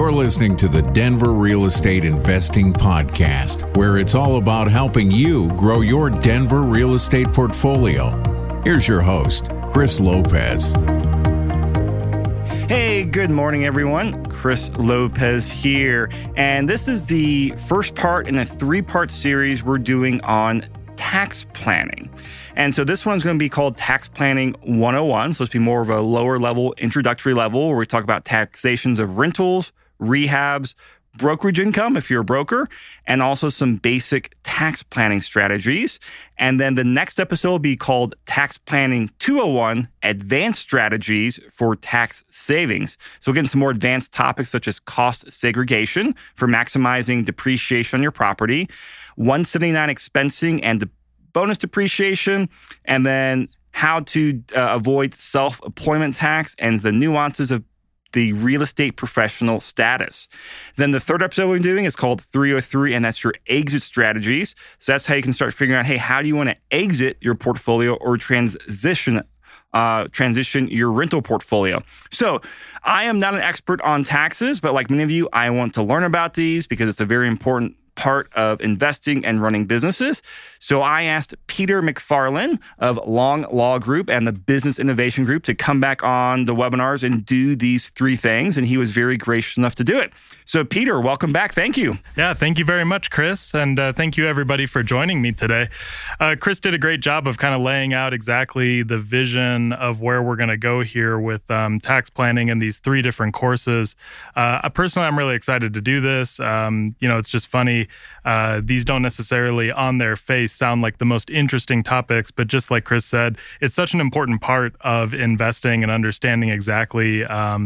You're listening to the Denver Real Estate Investing Podcast, where it's all about helping you grow your Denver real estate portfolio. Here's your host, Chris Lopez. Hey, good morning, everyone. Chris Lopez here. And this is the first part in a three-part series we're doing on tax planning. And so this one's going to be called Tax Planning 101. So it's be more of a lower level, introductory level, where we talk about taxations of rentals, rehabs, brokerage income if you're a broker, and also some basic tax planning strategies. And then the next episode will be called Tax Planning 201, Advanced Strategies for Tax Savings. So we'll get into some more advanced topics such as cost segregation for maximizing depreciation on your property, 179 expensing and bonus depreciation, and then how to avoid self-employment tax and the nuances of the real estate professional status. Then the third episode we're doing is called 303, and that's your exit strategies. So that's how you can start figuring out, hey, how do you want to exit your portfolio or transition your rental portfolio. So I am not an expert on taxes, but like many of you, I want to learn about these because it's a very important part of investing and running businesses. So I asked Peter McFarland of Long Law Group and the Business Innovation Group to come back on the webinars and do these three things, and he was very gracious enough to do it. So Peter, welcome back. Thank you. Yeah, thank you very much, Chris, and thank you everybody for joining me today. Chris did a great job of kind of laying out exactly the vision of where we're going to go here with tax planning and these three different courses. Personally, I'm really excited to do this. It's just funny. These don't necessarily on their face sound like the most interesting topics, but just like Chris said, it's such an important part of investing and understanding exactly,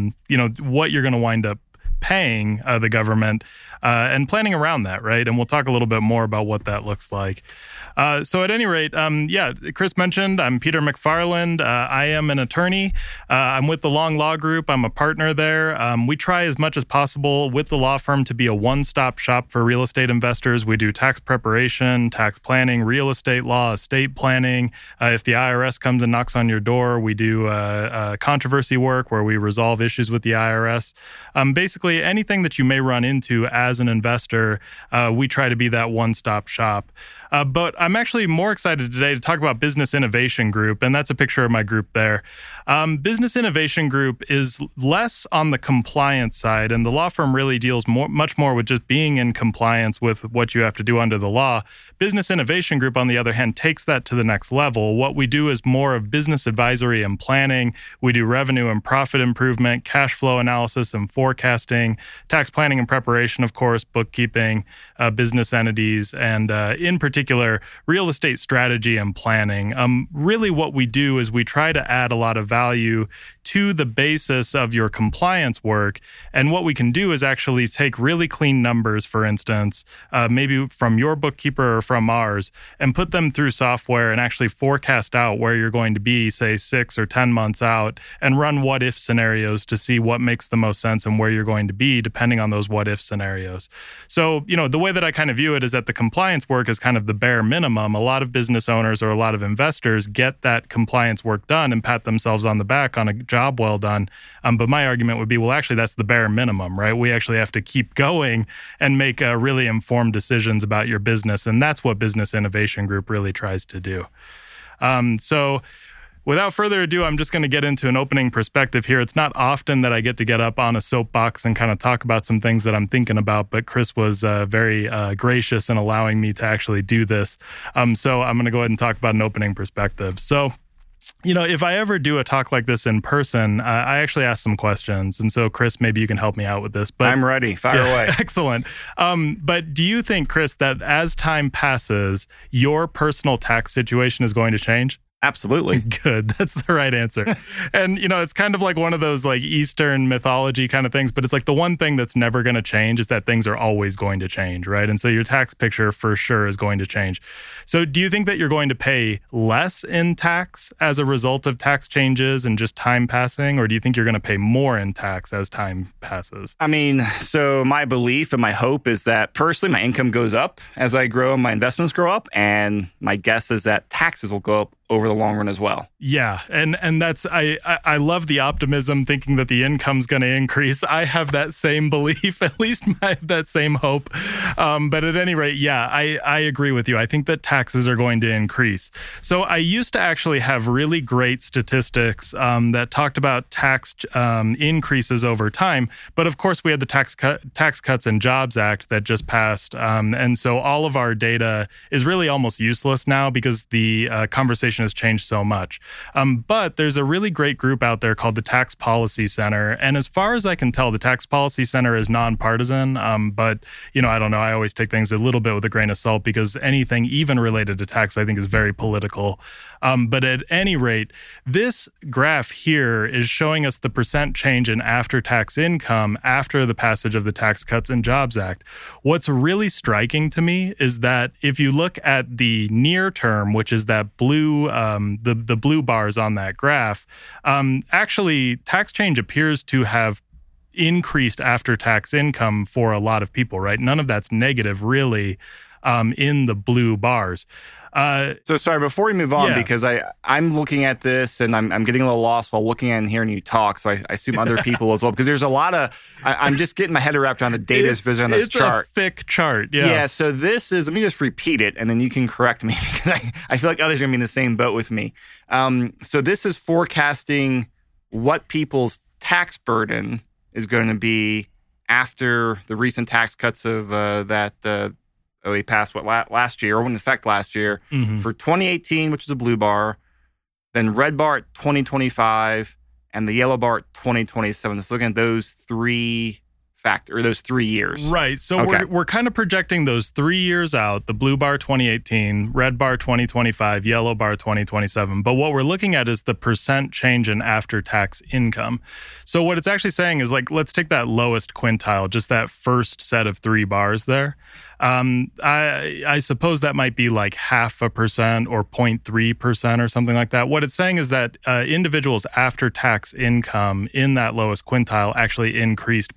what you're going to wind up paying the government and planning around that, right? And we'll talk a little bit more about what that looks like. So at any rate, Chris mentioned, I'm Peter McFarland. I am an attorney. I'm with the Long Law Group. I'm a partner there. We try as much as possible with the law firm to be a one-stop shop for real estate investors. We do tax preparation, tax planning, real estate law, estate planning. If the IRS comes and knocks on your door, we do controversy work where we resolve issues with the IRS. Basically, anything that you may run into as an investor, we try to be that one-stop shop. But I'm actually more excited today to talk about Business Innovation Group, and that's a picture of my group there. Business Innovation Group is less on the compliance side, and the law firm really deals much more with just being in compliance with what you have to do under the law. Business Innovation Group, on the other hand, takes that to the next level. What we do is more of business advisory and planning. We do revenue and profit improvement, cash flow analysis and forecasting, tax planning and preparation, of course, bookkeeping, business entities, and in particular, real estate strategy and planning. Really what we do is we try to add a lot of value to the basis of your compliance work. And what we can do is actually take really clean numbers, for instance, maybe from your bookkeeper or from ours, and put them through software and actually forecast out where you're going to be, say, 6 or 10 months out, and run what-if scenarios to see what makes the most sense and where you're going to be, depending on those what-if scenarios. So, the way that I kind of view it is that the compliance work is kind of the bare minimum. A lot of business owners or a lot of investors get that compliance work done and pat themselves on the back on a job well done. But my argument would be, well, actually, that's the bare minimum, right? We actually have to keep going and make really informed decisions about your business. And that's what Business Innovation Group really tries to do. So without further ado, I'm just going to get into an opening perspective here. It's not often that I get up on a soapbox and kind of talk about some things that I'm thinking about, but Chris was very gracious in allowing me to actually do this. So I'm going to go ahead and talk about an opening perspective. So, if I ever do a talk like this in person, I actually ask some questions. And so, Chris, maybe you can help me out with this. But I'm ready. Fire away. Excellent. But do you think, Chris, that as time passes, your personal tax situation is going to change? Absolutely. Good. That's the right answer. And, it's kind of like one of those like Eastern mythology kind of things, but it's like the one thing that's never going to change is that things are always going to change, right? And so your tax picture for sure is going to change. So do you think that you're going to pay less in tax as a result of tax changes and just time passing? Or do you think you're going to pay more in tax as time passes? So my belief and my hope is that personally, my income goes up as I grow and my investments grow up. And my guess is that taxes will go up over the the long run as well. Yeah, and that's I love the optimism, thinking that the income's going to increase. I have that same belief, at least I have that same hope. But at any rate, yeah, I agree with you. I think that taxes are going to increase. So I used to actually have really great statistics that talked about tax increases over time. But of course, we had the Tax Cuts and Jobs Act that just passed. And so all of our data is really almost useless now because the conversation has changed so much. But there's a really great group out there called the Tax Policy Center. And as far as I can tell, the Tax Policy Center is nonpartisan. But, I don't know. I always take things a little bit with a grain of salt because anything even related to tax, I think, is very political. But at any rate, this graph here is showing us the percent change in after-tax income after the passage of the Tax Cuts and Jobs Act. What's really striking to me is that if you look at the near term, which is that blue, the blue bars on that graph, actually tax change appears to have increased after-tax income for a lot of people, right? None of that's negative, really, in the blue bars. So sorry, before we move on, yeah. because I'm looking at this and I'm getting a little lost while looking at and hearing you talk. So I assume other people as well, because there's a lot of, I'm just getting my head around the data that's visible on this chart. It's a thick chart, yeah. Yeah, so this is, let me just repeat it and then you can correct me because I feel like others are going to be in the same boat with me. So this is forecasting what people's tax burden is going to be after the recent tax cuts of they passed last year, or went in effect last year, for 2018, which is a blue bar, then red bar at 2025, and the yellow bar at 2027. Just looking at those three those 3 years. Right. So okay. we're kind of projecting those 3 years out, the blue bar 2018, red bar 2025, yellow bar 2027. But what we're looking at is the percent change in after-tax income. So what it's actually saying is, like, let's take that lowest quintile, just that first set of 3 bars there. I suppose that might be like 0.5% or 0.3% or something like that. What it's saying is that individuals' after-tax income in that lowest quintile actually increased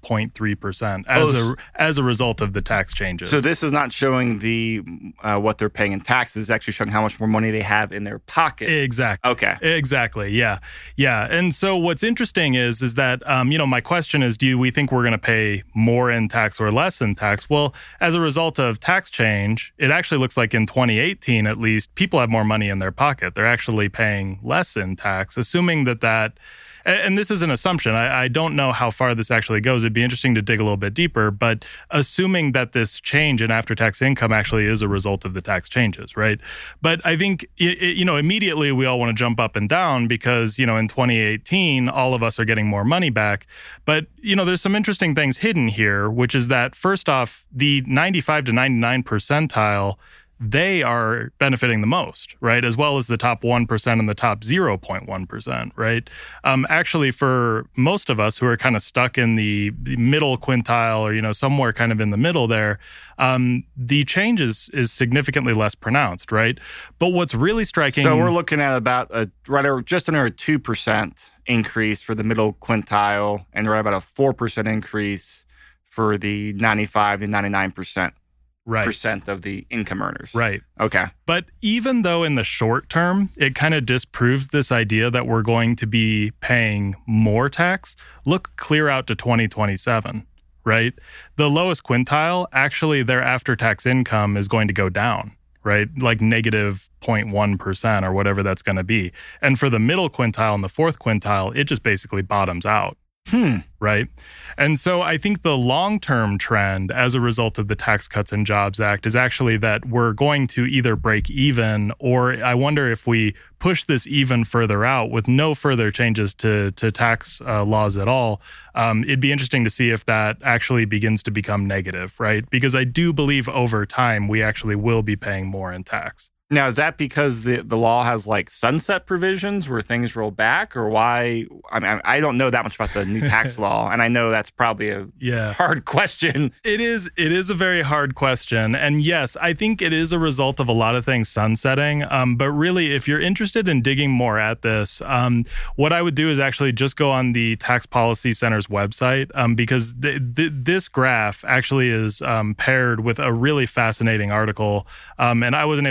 0.3% as a result of the tax changes. So this is not showing the what they're paying in taxes. It's actually showing how much more money they have in their pocket. Exactly. Okay. Exactly. Yeah. Yeah. And so what's interesting is that my question is, do we think we're going to pay more in tax or less in tax? Well, as a result of tax change, it actually looks like in 2018, at least, people have more money in their pocket. They're actually paying less in tax, assuming that, and this is an assumption. I don't know how far this actually goes. It'd be interesting to dig a little bit deeper, but assuming that this change in after-tax income actually is a result of the tax changes, right? But I think, immediately we all want to jump up and down because, in 2018, all of us are getting more money back. But, there's some interesting things hidden here, which is that, first off, the 95 to 99 percentile, they are benefiting the most, right? As well as the top 1% and the top 0.1%, right? Actually, for most of us who are kind of stuck in the middle quintile or, somewhere kind of in the middle there, the change is significantly less pronounced, right? But what's really striking... So we're looking at about just under a 2% increase for the middle quintile and right about a 4% increase for the 95 to 99%. Right. Percent of the income earners. Right. Okay. But even though in the short term, it kind of disproves this idea that we're going to be paying more tax, look clear out to 2027, right? The lowest quintile, actually their after-tax income is going to go down, right? Like negative 0.1% or whatever that's going to be. And for the middle quintile and the fourth quintile, it just basically bottoms out. Right. And so I think the long-term trend as a result of the Tax Cuts and Jobs Act is actually that we're going to either break even, or I wonder if we push this even further out with no further changes to tax laws at all. It'd be interesting to see if that actually begins to become negative, right? Because I do believe over time we actually will be paying more in tax. Now, is that because the law has like sunset provisions where things roll back, or why? I mean, I don't know that much about the new tax law, and I know that's probably a hard question. It is a very hard question. And yes, I think it is a result of a lot of things sunsetting. But really, if you're interested in digging more at this, what I would do is actually just go on the Tax Policy Center's website, because this graph actually is paired with a really fascinating article. And I wasn't able to pick through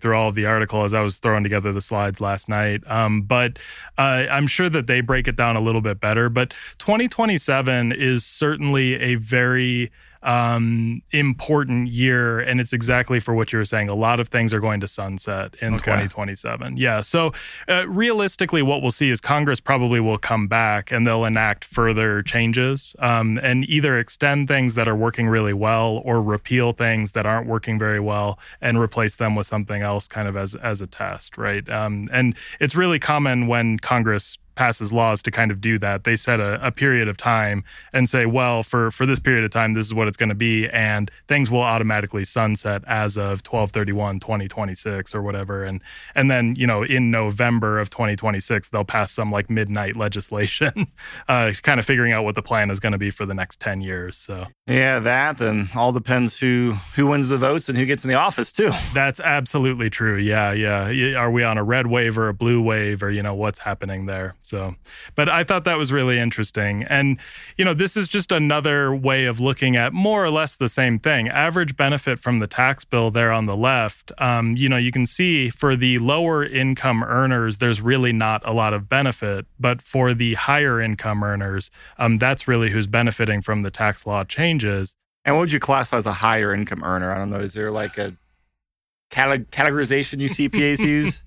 through all of the article as I was throwing together the slides last night. But I'm sure that they break it down a little bit better. But 2027 is certainly a very important year, and it's exactly for what you were saying. A lot of things are going to sunset in 2027. Yeah. So realistically, what we'll see is Congress probably will come back and they'll enact further changes and either extend things that are working really well or repeal things that aren't working very well and replace them with something else kind of as a test, right? And it's really common when Congress passes laws to kind of do that. They set a period of time and say, well, for this period of time, this is what it's going to be, and things will automatically sunset as of 12/31/2026 or whatever. And then, in November of 2026, they'll pass some like midnight legislation, kind of figuring out what the plan is going to be for the next 10 years. So yeah, that and all depends who wins the votes and who gets in the office too. That's absolutely true. Yeah. Are we on a red wave or a blue wave, or what's happening there? So, but I thought that was really interesting. And, this is just another way of looking at more or less the same thing. Average benefit from the tax bill there on the left, you can see for the lower income earners, there's really not a lot of benefit. But for the higher income earners, that's really who's benefiting from the tax law changes. And what would you classify as a higher income earner? I don't know. Is there like a categorization you CPAs use?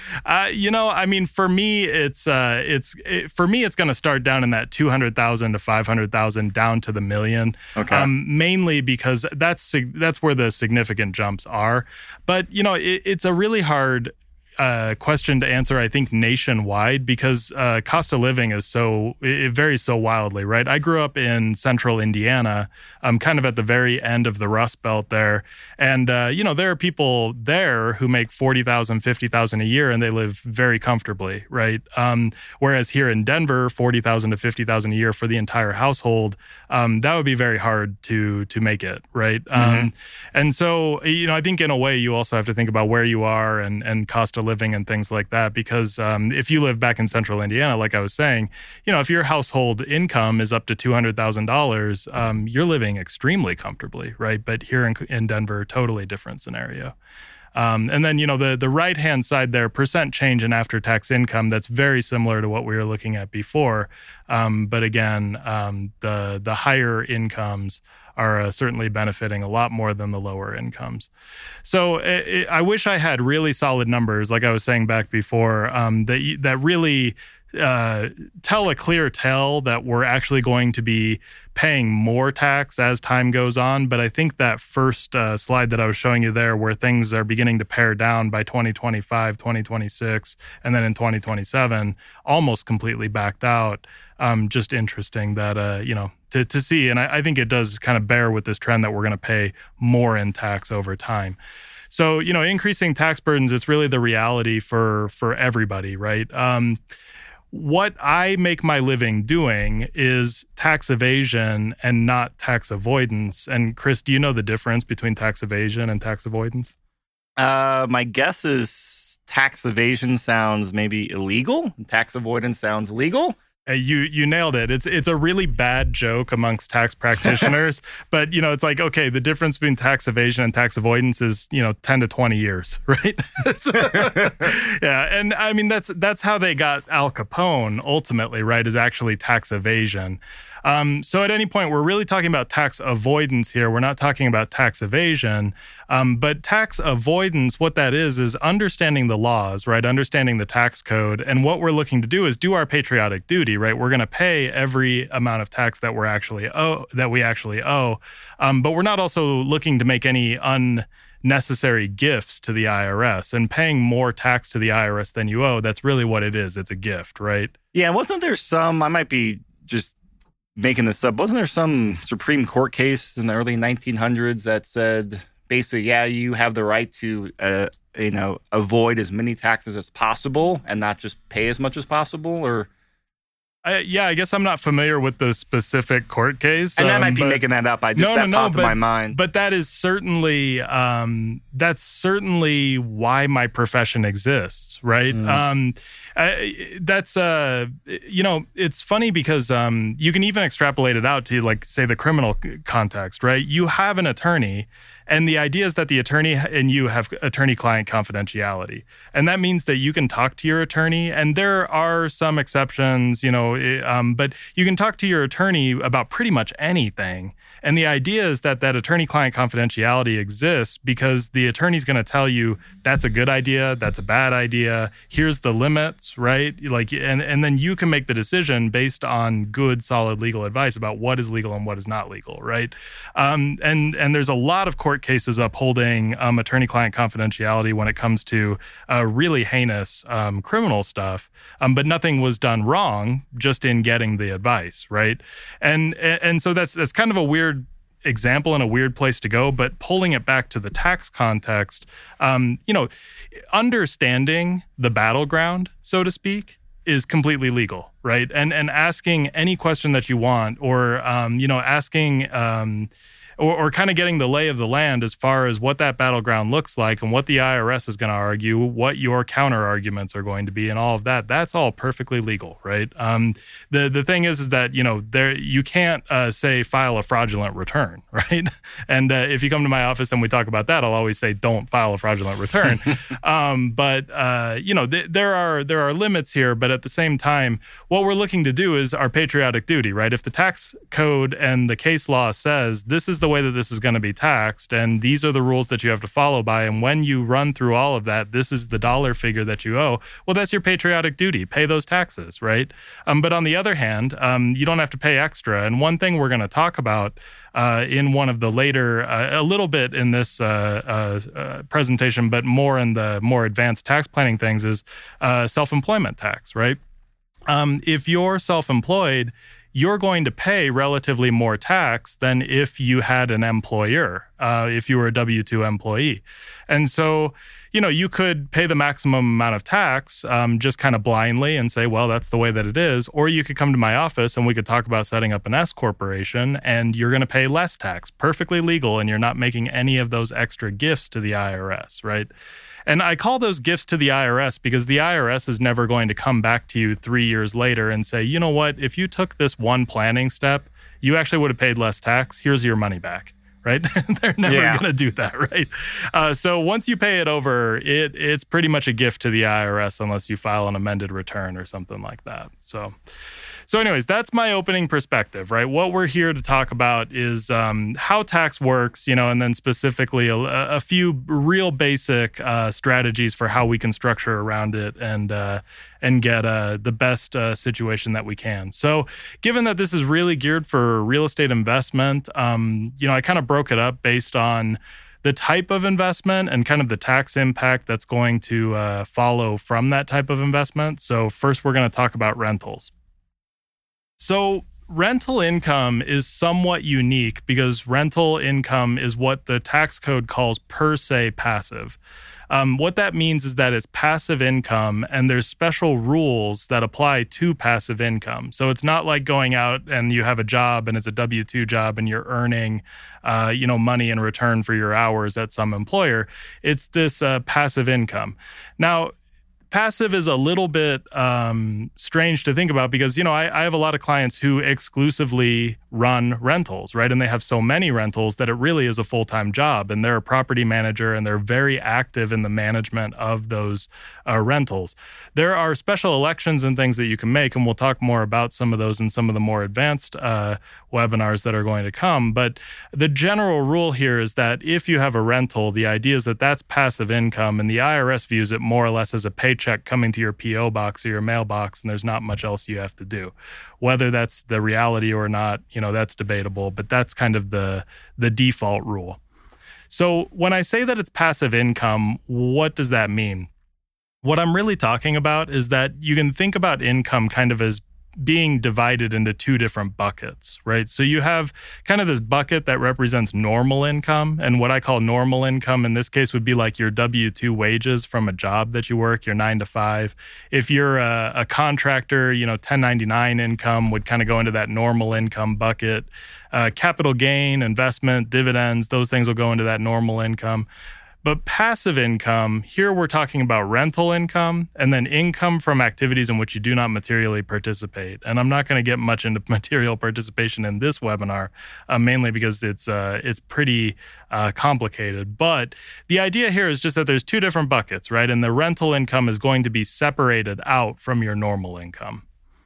For me, it's going to start down in that 200,000 to 500,000 down to the million. Okay. Mainly because that's where the significant jumps are. But it's a really hard question to answer, I think, nationwide, because cost of living is it varies so wildly, right? I grew up in central Indiana, kind of at the very end of the Rust Belt there. And, there are people there who make $40,000, $50,000 a year, and they live very comfortably, right? Whereas here in Denver, $40,000 to $50,000 a year for the entire household, that would be very hard to make it, right? Mm-hmm. And so, I think in a way, you also have to think about where you are and cost of living and things like that, because if you live back in central Indiana, like I was saying, if your household income is up to $200,000, you're living extremely comfortably, right? But here in Denver, totally different scenario. And then, the right-hand side there, percent change in after-tax income, that's very similar to what we were looking at before. But again, the higher incomes are certainly benefiting a lot more than the lower incomes. So I wish I had really solid numbers, like I was saying back before, that really tell a clear tale that we're actually going to be paying more tax as time goes on. But I think that first slide that I was showing you there, where things are beginning to pare down by 2025, 2026, and then in 2027, almost completely backed out. Just interesting that, to see. And I think it does kind of bear with this trend that we're going to pay more in tax over time. So, increasing tax burdens is really the reality for everybody, right? What I make my living doing is tax evasion and not tax avoidance. And Chris, do you know the difference between tax evasion and tax avoidance? My guess is tax evasion sounds maybe illegal. Tax avoidance sounds legal. You nailed it. It's a really bad joke amongst tax practitioners, but it's like, okay, the difference between tax evasion and tax avoidance is 10 to 20 years, right? Yeah, and I mean that's how they got Al Capone ultimately, right? Is actually tax evasion. So at any point, we're really talking about tax avoidance here. We're not talking about tax evasion. But tax avoidance, what that is understanding the laws, right? Understanding the tax code. And what we're looking to do is do our patriotic duty, right? We're going to pay every amount of tax that we actually owe. But we're not also looking to make any unnecessary gifts to the IRS, and paying more tax to the IRS than you owe. That's really what it is. It's a gift, right? Yeah. Wasn't there some, I might be just making this up, wasn't there some Supreme Court case in the early 1900s that said basically, yeah, you have the right to, avoid as many taxes as possible and not just pay as much as possible? Or I guess I'm not familiar with the specific court case. And I might be making that up. Popped in my mind. But that is certainly, that's certainly why my profession exists, right? It's funny because you can even extrapolate it out to, like, say, the criminal context, right? You have an attorney, And the idea is that the attorney and you have attorney-client confidentiality. And that means that you can talk to your attorney, and there are some exceptions, but you can talk to your attorney about pretty much anything. And the idea is that attorney-client confidentiality exists because the attorney's going to tell you that's a good idea, that's a bad idea, here's the limits, right? And then you can make the decision based on good, solid legal advice about what is legal and what is not legal, right? And there's a lot of court cases upholding attorney-client confidentiality when it comes to really heinous criminal stuff, but nothing was done wrong just in getting the advice, right? And so that's kind of a weird example and a weird place to go, but pulling it back to the tax context, understanding the battleground, so to speak, is completely legal, right? And asking any question that you want, or asking or kind of getting the lay of the land as far as what that battleground looks like and what the IRS is going to argue, what your counter arguments are going to be, and all of that. That's all perfectly legal, right? The thing is that you can't say file a fraudulent return, right? And if you come to my office and we talk about that, I'll always say don't file a fraudulent return. But there are limits here. But at the same time, what we're looking to do is our patriotic duty, right? If the tax code and the case law says this is the way that this is going to be taxed, and these are the rules that you have to follow by, and when you run through all of that, this is the dollar figure that you owe, well, that's your patriotic duty. Pay those taxes, right? But on the other hand, you don't have to pay extra. And one thing we're going to talk about in one of the later, a little bit in this presentation, but more in the more advanced tax planning things, is self-employment tax, right? If you're self-employed, you're going to pay relatively more tax than if you had an employer, if you were a W-2 employee. And so, you could pay the maximum amount of tax just kind of blindly and say, well, that's the way that it is. Or you could come to my office and we could talk about setting up an S corporation, and you're going to pay less tax, perfectly legal, and you're not making any of those extra gifts to the IRS, right? And I call those gifts to the IRS because the IRS is never going to come back to you 3 years later and say, you know what, if you took this one planning step, you actually would have paid less tax. Here's your money back, right? They're never going to do that, right? So once you pay it over, it's pretty much a gift to the IRS unless you file an amended return or something like that. So anyways, that's my opening perspective, right? What we're here to talk about is how tax works, and then specifically a few real basic strategies for how we can structure around it and get the best situation that we can. So given that this is really geared for real estate investment, I kind of broke it up based on the type of investment and kind of the tax impact that's going to follow from that type of investment. So first, we're going to talk about rentals. So rental income is somewhat unique because rental income is what the tax code calls per se passive. What that means is that it's passive income, and there's special rules that apply to passive income. So it's not like going out and you have a job and it's a W-2 job and you're earning money in return for your hours at some employer. It's this passive income. Now, passive is a little bit strange to think about because, I have a lot of clients who exclusively run rentals, right? And they have so many rentals that it really is a full-time job. And they're a property manager and they're very active in the management of those rentals. There are special elections and things that you can make, and we'll talk more about some of those in some of the more advanced webinars that are going to come. But the general rule here is that if you have a rental, the idea is that that's passive income, and the IRS views it more or less as a paycheck coming to your PO box or your mailbox, and there's not much else you have to do. Whether that's the reality or not, that's debatable, but that's kind of the default rule. So when I say that it's passive income, what does that mean? What I'm really talking about is that you can think about income kind of as being divided into two different buckets, right? So you have kind of this bucket that represents normal income, and what I call normal income in this case would be like your W-2 wages from a job that you work, your 9 to 5. If you're a contractor, 1099 income would kind of go into that normal income bucket. Capital gain, investment, dividends, those things will go into that normal income. But passive income, here we're talking about rental income and then income from activities in which you do not materially participate. And I'm not going to get much into material participation in this webinar, mainly because it's pretty complicated. But the idea here is just that there's two different buckets, right? And the rental income is going to be separated out from your normal income.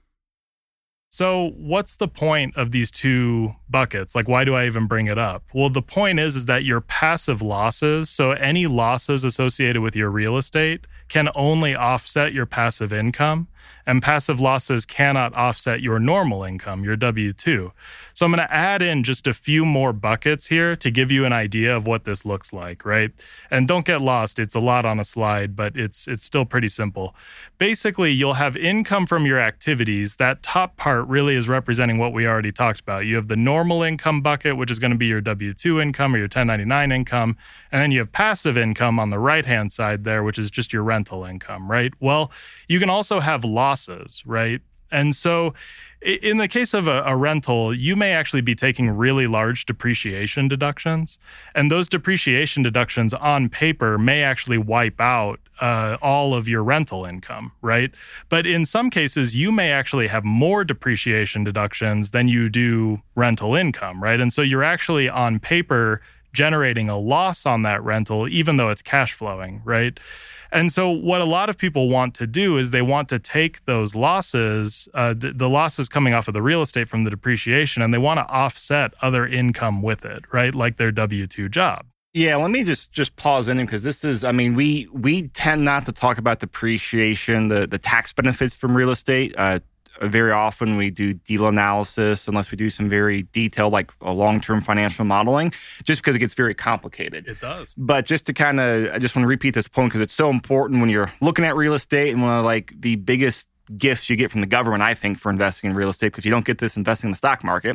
So what's the point of these two buckets? Like, why do I even bring it up? Well, the point is that your passive losses, so any losses associated with your real estate, can only offset your passive income, and passive losses cannot offset your normal income, your W-2. So I'm going to add in just a few more buckets here to give you an idea of what this looks like, right? And don't get lost. It's a lot on a slide, but it's still pretty simple. Basically, you'll have income from your activities. That top part really is representing what we already talked about. You have the normal income bucket, which is going to be your W-2 income or your 1099 income. And then you have passive income on the right-hand side there, which is just your rental income, right? Well, you can also have losses, right? And so in the case of a rental, you may actually be taking really large depreciation deductions. And those depreciation deductions on paper may actually wipe out all of your rental income, right? But in some cases, you may actually have more depreciation deductions than you do rental income, right? And so you're actually on paper generating a loss on that rental, even though it's cash flowing, right? And so what a lot of people want to do is they want to take those losses, the losses coming off of the real estate from the depreciation, and they want to offset other income with it, right? Like their W-2 job. Yeah, let me just pause in because this is, I mean, we tend not to talk about depreciation, the tax benefits from real estate. Very often we do deal analysis unless we do some very detailed, like a long-term financial modeling, just because it gets very complicated. It does. But just to I just want to repeat this point because it's so important when you're looking at real estate, and one of like the biggest gifts you get from the government, I think, for investing in real estate, because you don't get this investing in the stock market,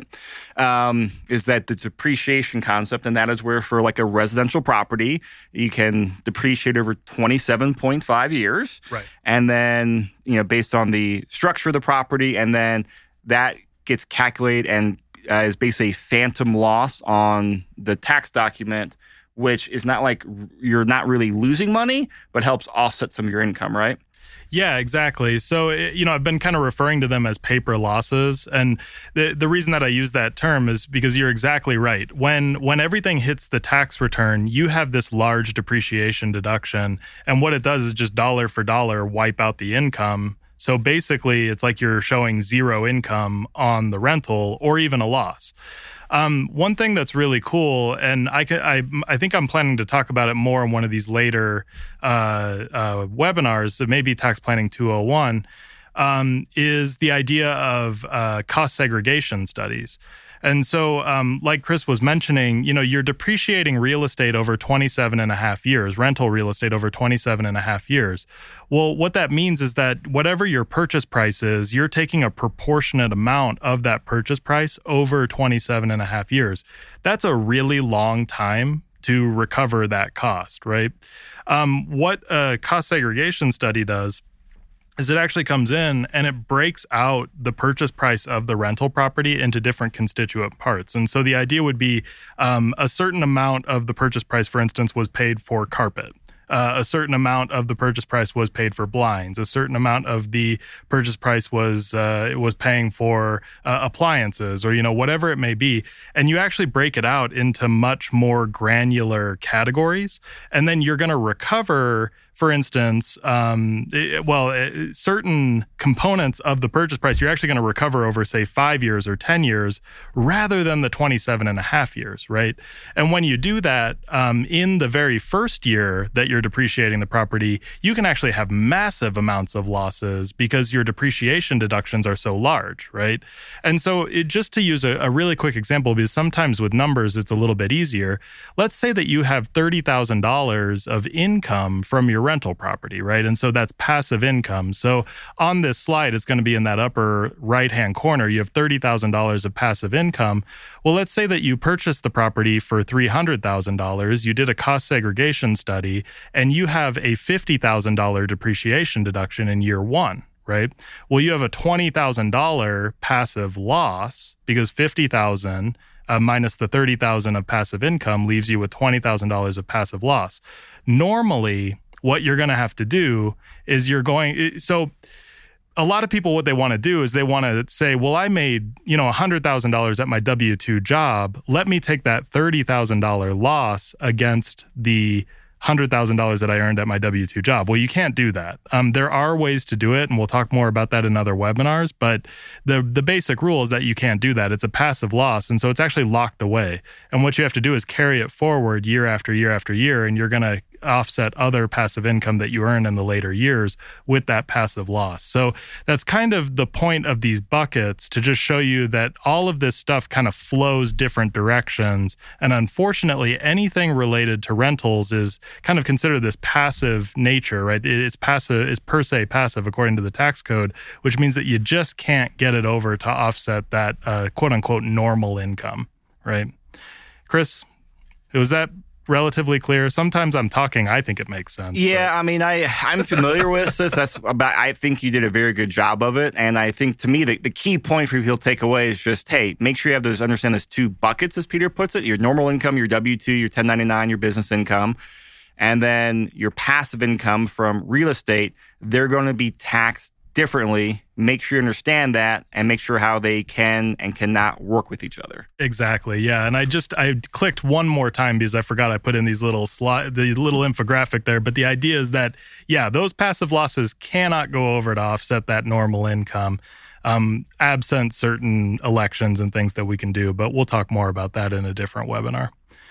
is that the depreciation concept. And that is where for like a residential property, you can depreciate over 27.5 years. Right. And then, based on the structure of the property, and then that gets calculated and is basically a phantom loss on the tax document, which is not like you're not really losing money, but helps offset some of your income, right? Yeah, exactly. So, I've been kind of referring to them as paper losses. And the reason that I use that term is because you're exactly right. When everything hits the tax return, you have this large depreciation deduction. And what it does is just dollar for dollar wipe out the income. So basically, it's like you're showing zero income on the rental or even a loss. One thing that's really cool, and I think I'm planning to talk about it more in one of these later webinars, so maybe Tax Planning 201, is the idea of cost segregation studies. And so, like Chris was mentioning, you're depreciating real estate over 27 and a half years, rental real estate over 27 and a half years. Well, what that means is that whatever your purchase price is, you're taking a proportionate amount of that purchase price over 27 and a half years. That's a really long time to recover that cost, right? What a cost segregation study does is it actually comes in and it breaks out the purchase price of the rental property into different constituent parts. And so the idea would be a certain amount of the purchase price, for instance, was paid for carpet. A certain amount of the purchase price was paid for blinds. A certain amount of the purchase price was paying for appliances, or whatever it may be. And you actually break it out into much more granular categories, and then you're going to recover, for instance, certain components of the purchase price you're actually going to recover over, say, 5 years or 10 years rather than the 27 and a half years, right? And when you do that, in the very first year that you're depreciating the property, you can actually have massive amounts of losses because your depreciation deductions are so large, right? And so just to use a really quick example, because sometimes with numbers it's a little bit easier, let's say that you have $30,000 of income from your rental property, right? And so that's passive income. So on this slide, it's going to be in that upper right-hand corner. You have $30,000 of passive income. Well, let's say that you purchased the property for $300,000. You did a cost segregation study, and you have a $50,000 depreciation deduction in year one, right? Well, you have a $20,000 passive loss because $50,000 minus the $30,000 of passive income leaves you with $20,000 of passive loss. Normally, what you're going to have to do is so a lot of people, what they want to do is they want to say, well, I made, $100,000 at my W-2 job. Let me take that $30,000 loss against the $100,000 that I earned at my W-2 job. Well, you can't do that. There are ways to do it, and we'll talk more about that in other webinars, but the basic rule is that you can't do that. It's a passive loss, and so it's actually locked away. And what you have to do is carry it forward year after year after year, and you're going to offset other passive income that you earn in the later years with that passive loss. So that's kind of the point of these buckets, to just show you that all of this stuff kind of flows different directions. And unfortunately, anything related to rentals is kind of considered this passive nature, right? It's passive, it's per se passive according to the tax code, which means that you just can't get it over to offset that quote unquote normal income, right? Chris, was that relatively clear? Sometimes I'm talking, I think it makes sense. Yeah, I mean, I'm familiar with this. I think you did a very good job of it. And I think, to me, the key point for people to take away is just, hey, make sure you understand those two buckets, as Peter puts it: your normal income, your W-2, your 1099, your business income, and then your passive income from real estate. They're going to be taxed differently. Make sure you understand that, and make sure how they can and cannot work with each other. Exactly. Yeah. And I clicked one more time because I forgot I put in these the little infographic there. But the idea is that, yeah, those passive losses cannot go over to offset that normal income, absent certain elections and things that we can do. But we'll talk more about that in a different webinar.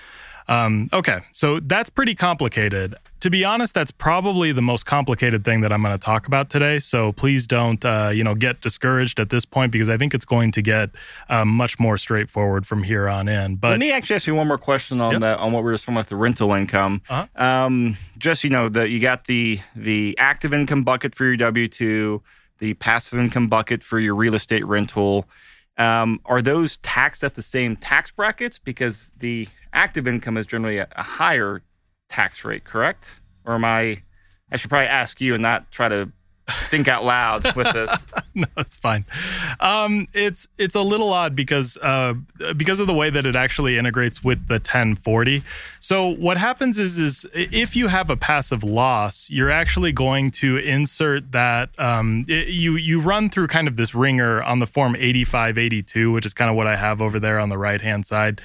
Okay, so that's pretty complicated. To be honest, that's probably the most complicated thing that I'm going to talk about today. So please don't, get discouraged at this point, because I think it's going to get much more straightforward from here on in. But let me actually ask you one more question on that, on what we were talking about, the rental income. Just you got the active income bucket for your W-2, the passive income bucket for your real estate rental. Are those taxed at the same tax brackets? Because the active income is generally a higher tax rate, correct? Or I should probably ask you and not try to think out loud with this. No, it's fine. It's a little odd because of the way that it actually integrates with the 1040. So what happens is if you have a passive loss, you're actually going to insert that. You run through kind of this ringer on the form 8582, which is kind of what I have over there on the right hand side.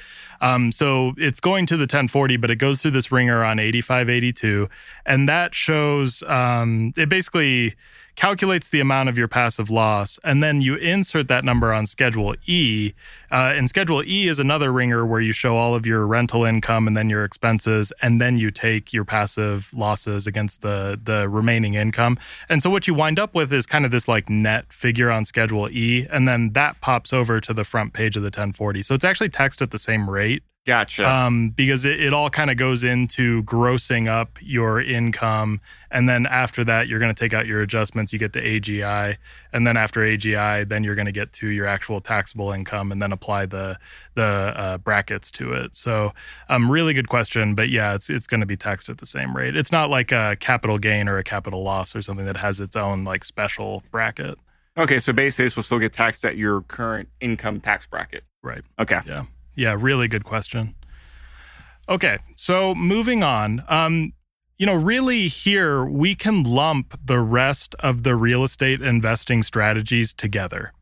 So it's going to the 1040, but it goes through this ringer on 8582, and that shows it basically calculates the amount of your passive loss, and then you insert that number on Schedule E. And Schedule E is another ringer where you show all of your rental income and then your expenses, and then you take your passive losses against the remaining income. And so what you wind up with is kind of this like net figure on Schedule E, and then that pops over to the front page of the 1040. So it's actually taxed at the same rate. Gotcha. Because it all kind of goes into grossing up your income. And then after that, you're going to take out your adjustments. You get to AGI. And then after AGI, then you're going to get to your actual taxable income and then apply the brackets to it. So really good question. But yeah, it's going to be taxed at the same rate. It's not like a capital gain or a capital loss or something that has its own like special bracket. Okay, so basically this will still get taxed at your current income tax bracket. Right. Okay. Yeah, really good question. Okay, so moving on. Really here, we can lump the rest of the real estate investing strategies together.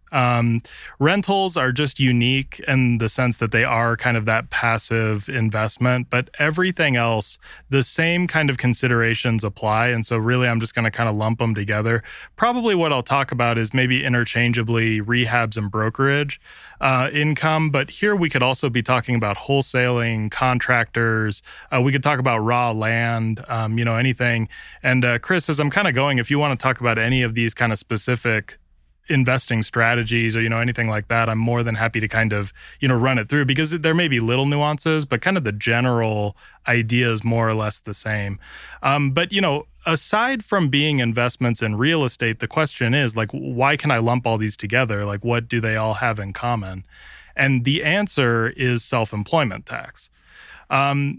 Rentals are just unique in the sense that they are kind of that passive investment, but everything else, the same kind of considerations apply. And so really, I'm just going to kind of lump them together. Probably what I'll talk about is maybe interchangeably rehabs and brokerage income. But here we could also be talking about wholesaling, contractors. We could talk about raw land, anything. And Chris, as I'm kind of going, if you want to talk about any of these kind of specific investing strategies or, anything like that, I'm more than happy to kind of, run it through, because there may be little nuances, but kind of the general idea is more or less the same. But, aside from being investments in real estate, the question is like, why can I lump all these together? Like, what do they all have in common? And the answer is self-employment tax. I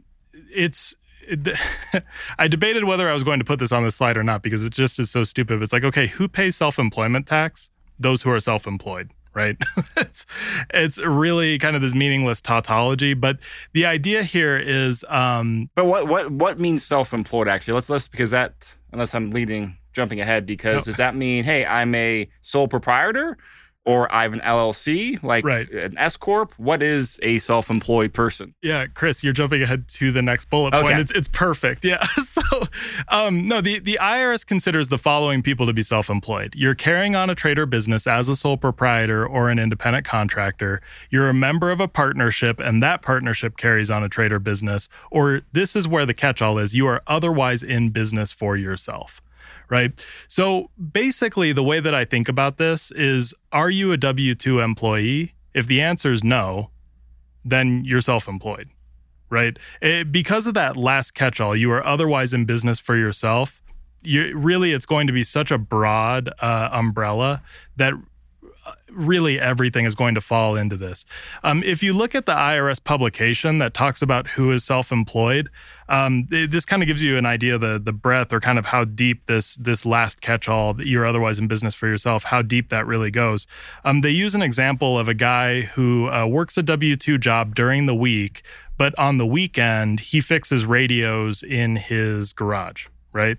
debated whether I was going to put this on the slide or not, because it just is so stupid. It's like, okay, who pays self-employment tax? Those who are self-employed, right? it's really kind of this meaningless tautology. But the idea here is, but what means self-employed actually? Let's because that, unless I'm jumping ahead, because does that mean, hey, I'm a sole proprietor? Or I have an LLC, like an S Corp. What is a self-employed person? Yeah, Chris, you're jumping ahead to the next bullet point. Okay. It's perfect. Yeah. So, no, the IRS considers the following people to be self-employed. You're carrying on a trade or business as a sole proprietor or an independent contractor. You're a member of a partnership, and that partnership carries on a trade or business. Or this is where the catch-all is. You are otherwise in business for yourself. Right. So basically, the way that I think about this is, are you a W-2 employee? If the answer is no, then you're self-employed. Right. Because of that last catch-all, you are otherwise in business for yourself. It's going to be such a broad umbrella that really everything is going to fall into this. If you look at the IRS publication that talks about who is self-employed, this kind of gives you an idea of the breadth, or kind of how deep this last catch-all, that you're otherwise in business for yourself, how deep that really goes. They use an example of a guy who works a W-2 job during the week, but on the weekend, he fixes radios in his garage. Right.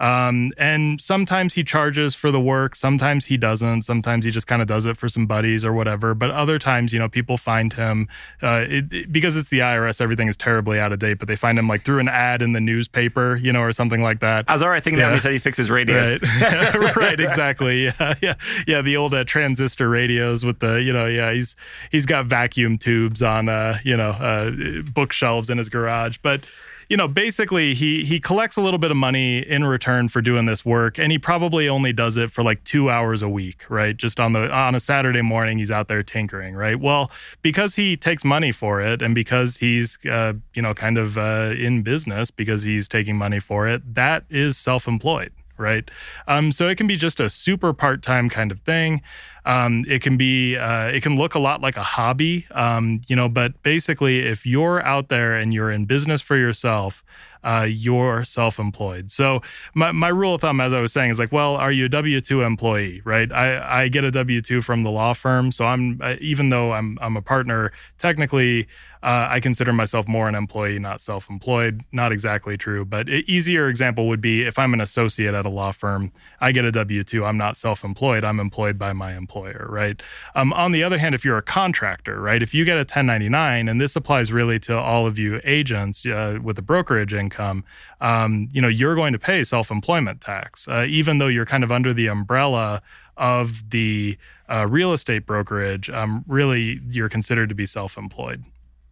And sometimes he charges for the work. Sometimes he doesn't. Sometimes he just kind of does it for some buddies or whatever. But other times, people find him because it's the IRS, everything is terribly out of date, but they find him like through an ad in the newspaper, or something like that. I was already thinking that when he said he fixes radios. Right. Right. Exactly. Yeah. The old transistor radios with the, he's got vacuum tubes on, bookshelves in his garage. But basically he collects a little bit of money in return for doing this work, and he probably only does it for like 2 hours a week, right? Just on a Saturday morning, he's out there tinkering, right? Well, because he takes money for it, and because he's kind of in business because he's taking money for it, that is self-employed. Right. So it can be just a super part-time kind of thing. It can look a lot like a hobby, but basically if you're out there and you're in business for yourself, you're self-employed. So my rule of thumb, as I was saying, is like, well, are you a W-2 employee, right? I get a W-2 from the law firm. So even though I'm a partner, technically, I consider myself more an employee, not self-employed. Not exactly true, but an easier example would be if I'm an associate at a law firm, I get a W-2. I'm not self-employed. I'm employed by my employer, right? On the other hand, if you're a contractor, right, if you get a 1099, and this applies really to all of you agents with the brokerage income, you're going to pay self-employment tax, even though you're kind of under the umbrella of the real estate brokerage. Really, you're considered to be self-employed.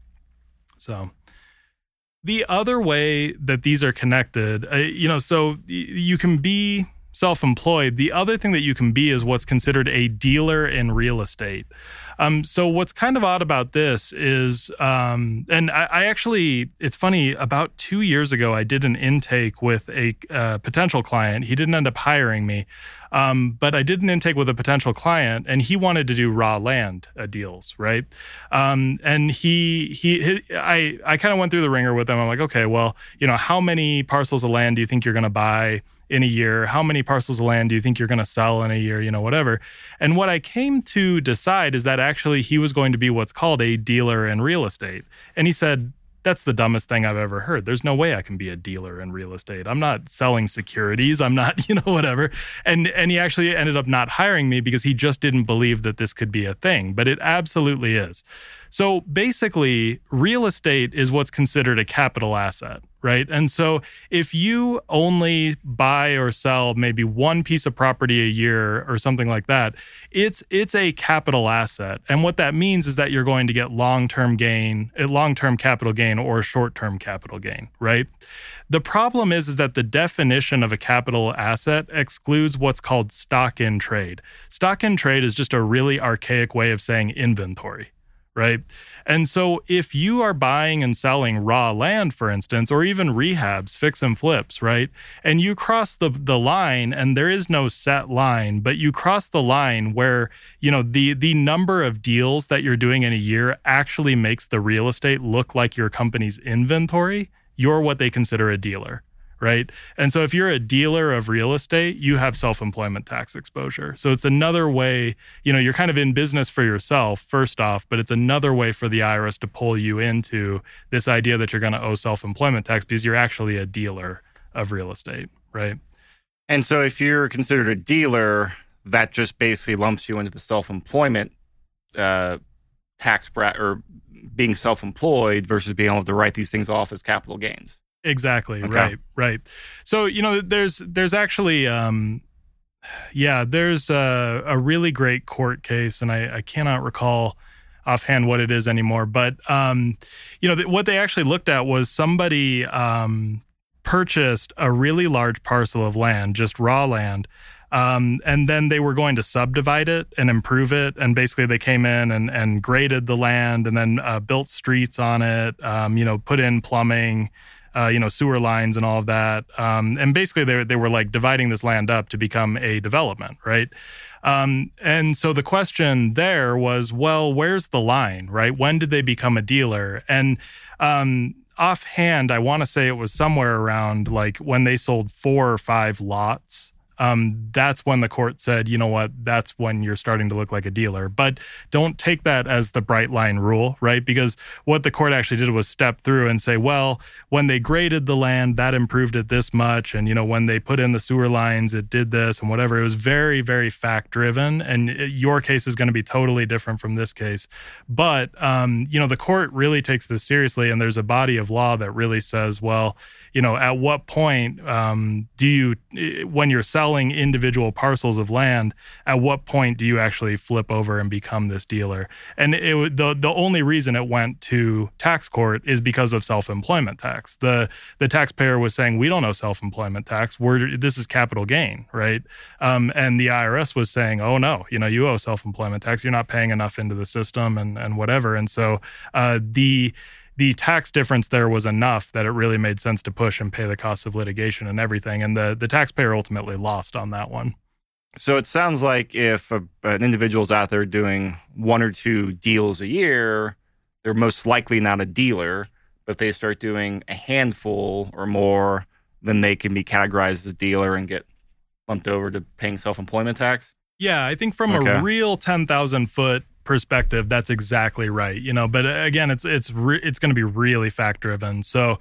So the other way that these are connected, so you can be self-employed. The other thing that you can be is what's considered a dealer in real estate. So what's kind of odd about this is, and I actually, it's funny, about 2 years ago, I did an intake with a potential client. He didn't end up hiring me. But I did an intake with a potential client, and he wanted to do raw land deals, right? And I kind of went through the ringer with him. I'm like, okay, well, how many parcels of land do you think you're going to buy in a year? How many parcels of land do you think you're going to sell in a year? Whatever. And what I came to decide is that actually he was going to be what's called a dealer in real estate. And he said, that's the dumbest thing I've ever heard. There's no way I can be a dealer in real estate. I'm not selling securities. I'm not, whatever. And he actually ended up not hiring me because he just didn't believe that this could be a thing, but it absolutely is. So basically, real estate is what's considered a capital asset, right? And so if you only buy or sell maybe one piece of property a year or something like that, it's a capital asset. And what that means is that you're going to get long-term capital gain or short-term capital gain, right? The problem is that the definition of a capital asset excludes what's called stock in trade. Stock in trade is just a really archaic way of saying inventory. Right. And so if you are buying and selling raw land, for instance, or even rehabs, fix and flips, right, and you cross the line, and there is no set line, but you cross the line where, the number of deals that you're doing in a year actually makes the real estate look like your company's inventory, you're what they consider a dealer. right? And so if you're a dealer of real estate, you have self-employment tax exposure. So it's another way, you're kind of in business for yourself, first off, but it's another way for the IRS to pull you into this idea that you're going to owe self-employment tax because you're actually a dealer of real estate, right? And so if you're considered a dealer, that just basically lumps you into the self-employment tax bracket, or being self-employed versus being able to write these things off as capital gains. Exactly. Okay. Right. So, there's actually, there's a really great court case, and I cannot recall offhand what it is anymore. But, what they actually looked at was somebody purchased a really large parcel of land, just raw land, and then they were going to subdivide it and improve it. And basically they came in and graded the land and then built streets on it, put in plumbing, sewer lines and all of that. And basically they were like dividing this land up to become a development, right? And so the question there was, well, where's the line, right? When did they become a dealer? And offhand, I want to say it was somewhere around like when they sold 4 or 5 lots. That's when the court said, you know what, that's when you're starting to look like a dealer. But don't take that as the bright line rule, right? Because what the court actually did was step through and say, well, when they graded the land, that improved it this much. And, when they put in the sewer lines, it did this and whatever. It was very, very fact driven. And your case is going to be totally different from this case. But, the court really takes this seriously. And there's a body of law that really says, well, at what point do you, when you're selling individual parcels of land, at what point do you actually flip over and become this dealer? And the only reason it went to tax court is because of self-employment tax. The taxpayer was saying, we don't owe self-employment tax. This is capital gain, right? And the IRS was saying, oh no, you owe self-employment tax. You're not paying enough into the system and whatever. And so the tax difference there was enough that it really made sense to push and pay the cost of litigation and everything. And the taxpayer ultimately lost on that one. So it sounds like if an individual's out there doing 1 or 2 deals a year, they're most likely not a dealer. But if they start doing a handful or more, then they can be categorized as a dealer and get bumped over to paying self-employment tax? Yeah, I think from a real 10,000 foot perspective, that's exactly right. But again, it's going to be really fact driven. So,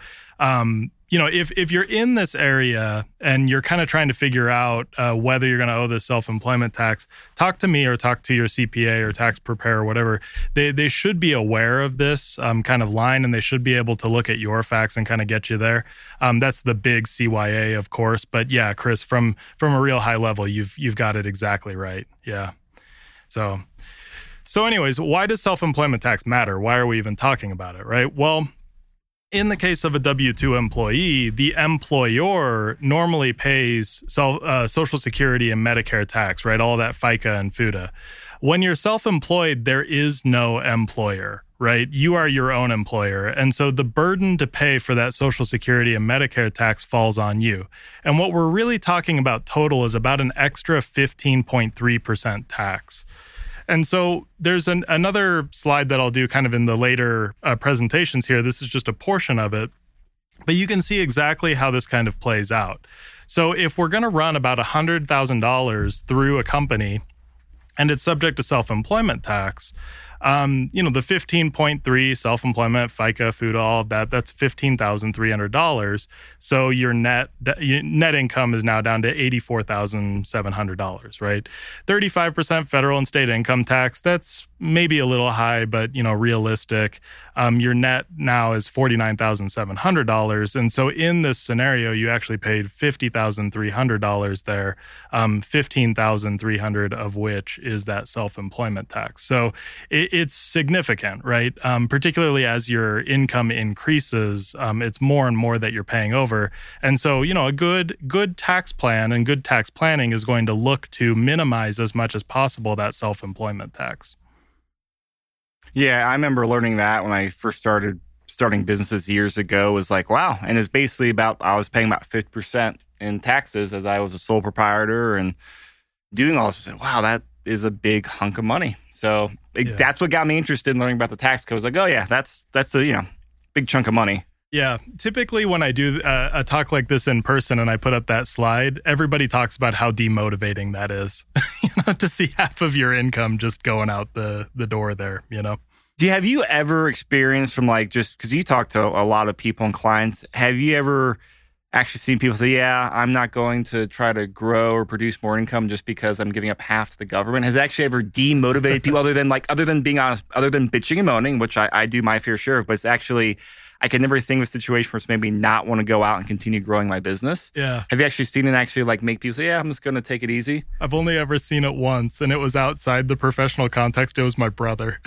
if you're in this area and you're kind of trying to figure out whether you're going to owe this self-employment tax, talk to me or talk to your CPA or tax preparer or whatever. They should be aware of this kind of line, and they should be able to look at your facts and kind of get you there. That's the big CYA, of course. But yeah, Chris, from a real high level, you've got it exactly right. Yeah. So anyways, why does self-employment tax matter? Why are we even talking about it, right? Well, in the case of a W-2 employee, the employer normally pays Social Security and Medicare tax, right? All that FICA and FUTA. When you're self-employed, there is no employer, right? You are your own employer. And so the burden to pay for that Social Security and Medicare tax falls on you. And what we're really talking about total is about an extra 15.3% tax. And so there's another slide that I'll do kind of in the later presentations here. This is just a portion of it, but you can see exactly how this kind of plays out. So if we're going to run about $100,000 through a company and it's subject to self-employment tax, the 15.3 self-employment, FICA, FUTA, all of that, that's $15,300. So your net income is now down to $84,700, right? 35% federal and state income tax, that's maybe a little high, but, realistic. Your net now is $49,700. And so in this scenario, you actually paid $50,300 there, $15,300 of which is that self-employment tax. So it's significant, right? Particularly as your income increases, it's more and more that you're paying over. And so, a good tax plan and good tax planning is going to look to minimize as much as possible that self-employment tax. Yeah, I remember learning that when I first starting businesses years ago. Was like, wow. And it's basically I was paying about 50% in taxes as I was a sole proprietor and doing all this. Wow, that is a big hunk of money. So that's what got me interested in learning about the tax code. I was like, oh yeah, that's a big chunk of money. Yeah, typically when I do a talk like this in person and I put up that slide, everybody talks about how demotivating that is, to see half of your income just going out the door there, Have you ever experienced from just because you talk to a lot of people and clients, have you ever actually seen people say, yeah, I'm not going to try to grow or produce more income just because I'm giving up half to the government? Has it actually ever demotivated people other than being honest, other than bitching and moaning, which I do my fair share of, but it's actually, I can never think of a situation where it's maybe not want to go out and continue growing my business. Yeah. Have you actually seen it actually make people say, yeah, I'm just going to take it easy? I've only ever seen it once, and it was outside the professional context. It was my brother.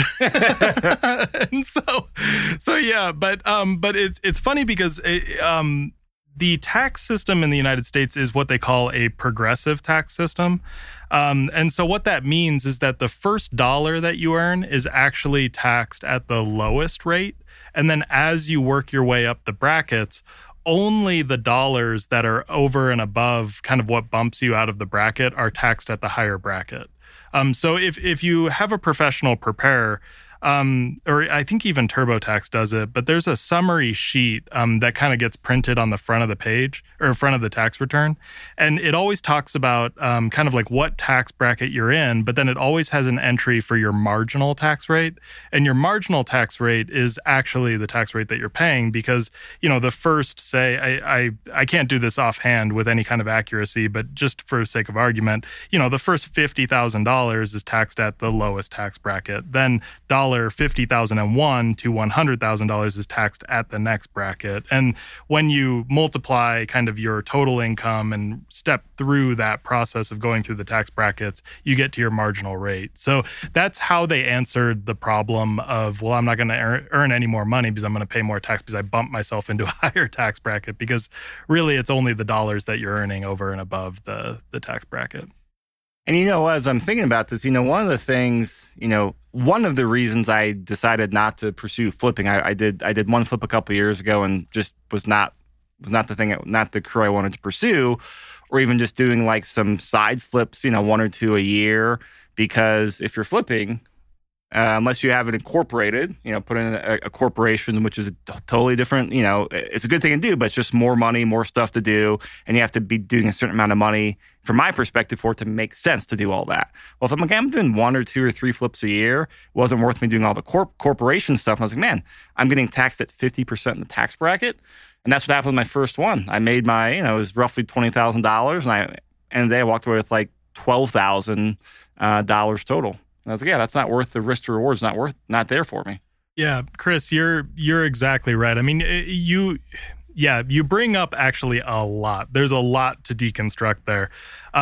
And so yeah, but it's funny because the tax system in the United States is what they call a progressive tax system. And so what that means is that the first dollar that you earn is actually taxed at the lowest rate. And then as you work your way up the brackets, only the dollars that are over and above kind of what bumps you out of the bracket are taxed at the higher bracket. So if you have a professional preparer, or I think even TurboTax does it, but there's a summary sheet that kind of gets printed on the front of the page or front of the tax return. And it always talks about kind of what tax bracket you're in, but then it always has an entry for your marginal tax rate. And your marginal tax rate is actually the tax rate that you're paying because, the first, say, I can't do this offhand with any kind of accuracy, but just for sake of argument, the first $50,000 is taxed at the lowest tax bracket. Then $50,001 to $100,000 is taxed at the next bracket. And when you multiply kind of your total income and step through that process of going through the tax brackets, you get to your marginal rate. So that's how they answered the problem of, well, I'm not going to earn any more money because I'm going to pay more tax because I bumped myself into a higher tax bracket, because really it's only the dollars that you're earning over and above the tax bracket. And as I'm thinking about this, one of the things, one of the reasons I decided not to pursue flipping, I did one flip a couple of years ago and just was not the career I wanted to pursue, or even just doing some side flips, one or two a year, because if you're flipping, unless you have it incorporated, put in a corporation, which is a totally different, it's a good thing to do, but it's just more money, more stuff to do. And you have to be doing a certain amount of money, from my perspective, for it to make sense to do all that. Well, if I'm doing one or two or three flips a year, it wasn't worth me doing all the corporation stuff. And I was like, man, I'm getting taxed at 50% in the tax bracket. And that's what happened with my first one. I made it was roughly $20,000. And I walked away with $12,000 total. And I was like, yeah, that's not worth the risk to reward. It's not there for me. Yeah, Chris, you're exactly right. I mean, you bring up actually a lot. There's a lot to deconstruct there.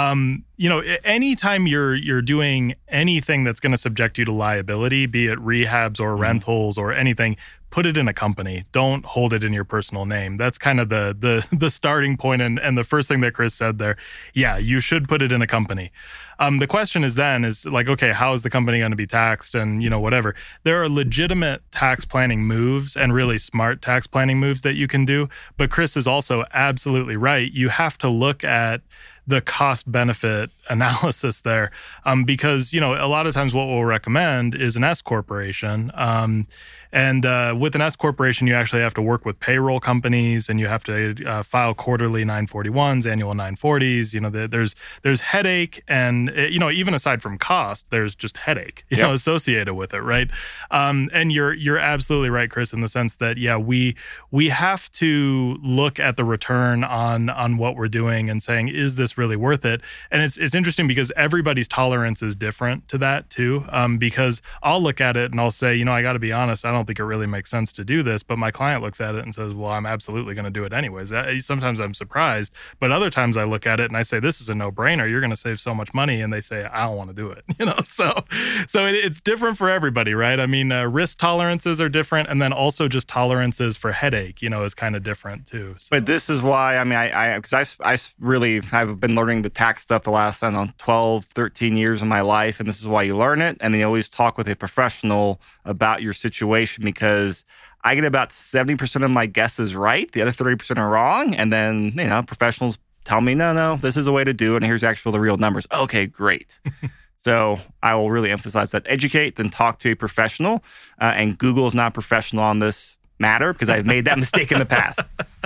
Anytime you're doing anything that's going to subject you to liability, be it rehabs or rentals or anything, put it in a company. Don't hold it in your personal name. That's kind of the starting point and the first thing that Chris said there. Yeah, you should put it in a company. The question is okay, how is the company going to be taxed and, whatever. There are legitimate tax planning moves and really smart tax planning moves that you can do. But Chris is also absolutely right. You have to look at the cost benefit analysis there, because, a lot of times what we'll recommend is an S corporation. And with an S corporation, you actually have to work with payroll companies, and you have to file quarterly 941s, annual 940s. There's headache, and even aside from cost, there's just headache associated with it, right? And you're absolutely right, Chris, in the sense that we have to look at the return on what we're doing and saying, is this really worth it? And it's interesting because everybody's tolerance is different to that too. Because I'll look at it and I'll say, I got to be honest, I don't think it really makes sense to do this. But my client looks at it and says, well, I'm absolutely going to do it anyways. Sometimes I'm surprised, but other times I look at it and I say, this is a no-brainer. You're going to save so much money. And they say, I don't want to do it. So it's different for everybody, right? I mean, risk tolerances are different. And then also just tolerances for headache, is kind of different too. So. But this is why, because I really have been learning the tax stuff the last, 12, 13 years of my life. And this is why you learn it. And then you always talk with a professional about your situation, because I get about 70% of my guesses right. The other 30% are wrong. And then, professionals tell me, no, this is a way to do it. And here's actually the real numbers. Okay, great. So I will really emphasize that. Educate, then talk to a professional. And Google is not professional on this matter because I've made that mistake in the past.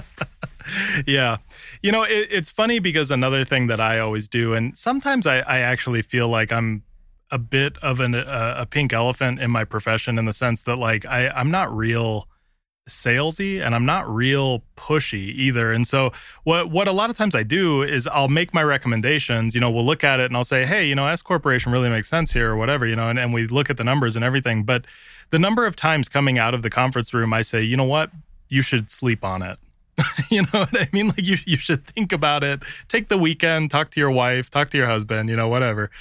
Yeah. It's funny because another thing that I always do, and sometimes I actually feel like I'm a bit of a pink elephant in my profession in the sense that like I'm not real salesy and I'm not real pushy either. And so what a lot of times I do is I'll make my recommendations, we'll look at it and I'll say, hey, S Corporation really makes sense here or whatever, and we look at the numbers and everything. But the number of times coming out of the conference room, I say, you know what, you should sleep on it. You know what I mean? Like you should think about it, take the weekend, talk to your wife, talk to your husband, whatever.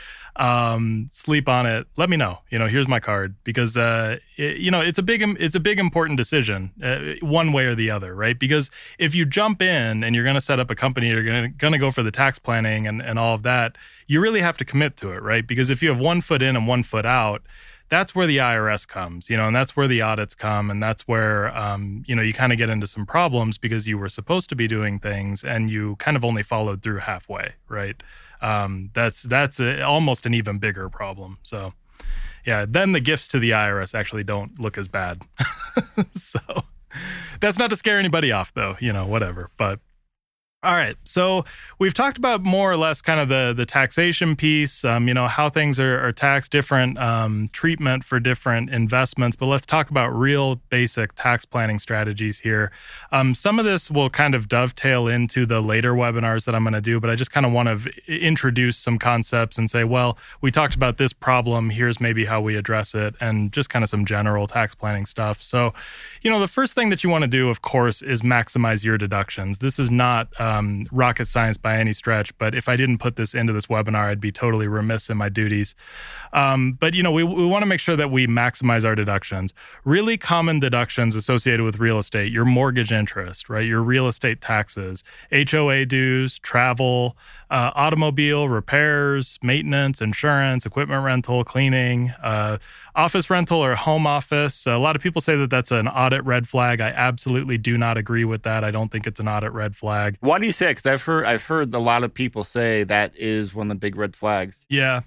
Sleep on it. Let me know, here's my card because, it's a big important decision, one way or the other, right? Because if you jump in and you're going to set up a company, you're going to go for the tax planning and all of that, you really have to commit to it, right? Because if you have 1 foot in and 1 foot out, that's where the IRS comes, and that's where the audits come. And that's where, you kind of get into some problems because you were supposed to be doing things and you kind of only followed through halfway, right? That's almost an even bigger problem. So, yeah, then the gifts to the IRS actually don't look as bad. So that's not to scare anybody off, though, whatever. But all right. So we've talked about more or less kind of the taxation piece, how things are taxed, different treatment for different investments. But let's talk about real basic tax planning strategies here. Some of this will kind of dovetail into the later webinars that I'm going to do, but I just kind of want to introduce some concepts and say, well, we talked about this problem. Here's maybe how we address it and just kind of some general tax planning stuff. So, the first thing that you want to do, of course, is maximize your deductions. This is not rocket science by any stretch, but if I didn't put this into this webinar, I'd be totally remiss in my duties. But we want to make sure that we maximize our deductions. Really common deductions associated with real estate: your mortgage interest, right? Your real estate taxes, HOA dues, travel, automobile repairs, maintenance, insurance, equipment rental, cleaning, office rental or home office. A lot of people say that that's an audit red flag. I absolutely do not agree with that. I don't think it's an audit red flag. Why do you say it? Because I've heard a lot of people say that is one of the big red flags. Yeah.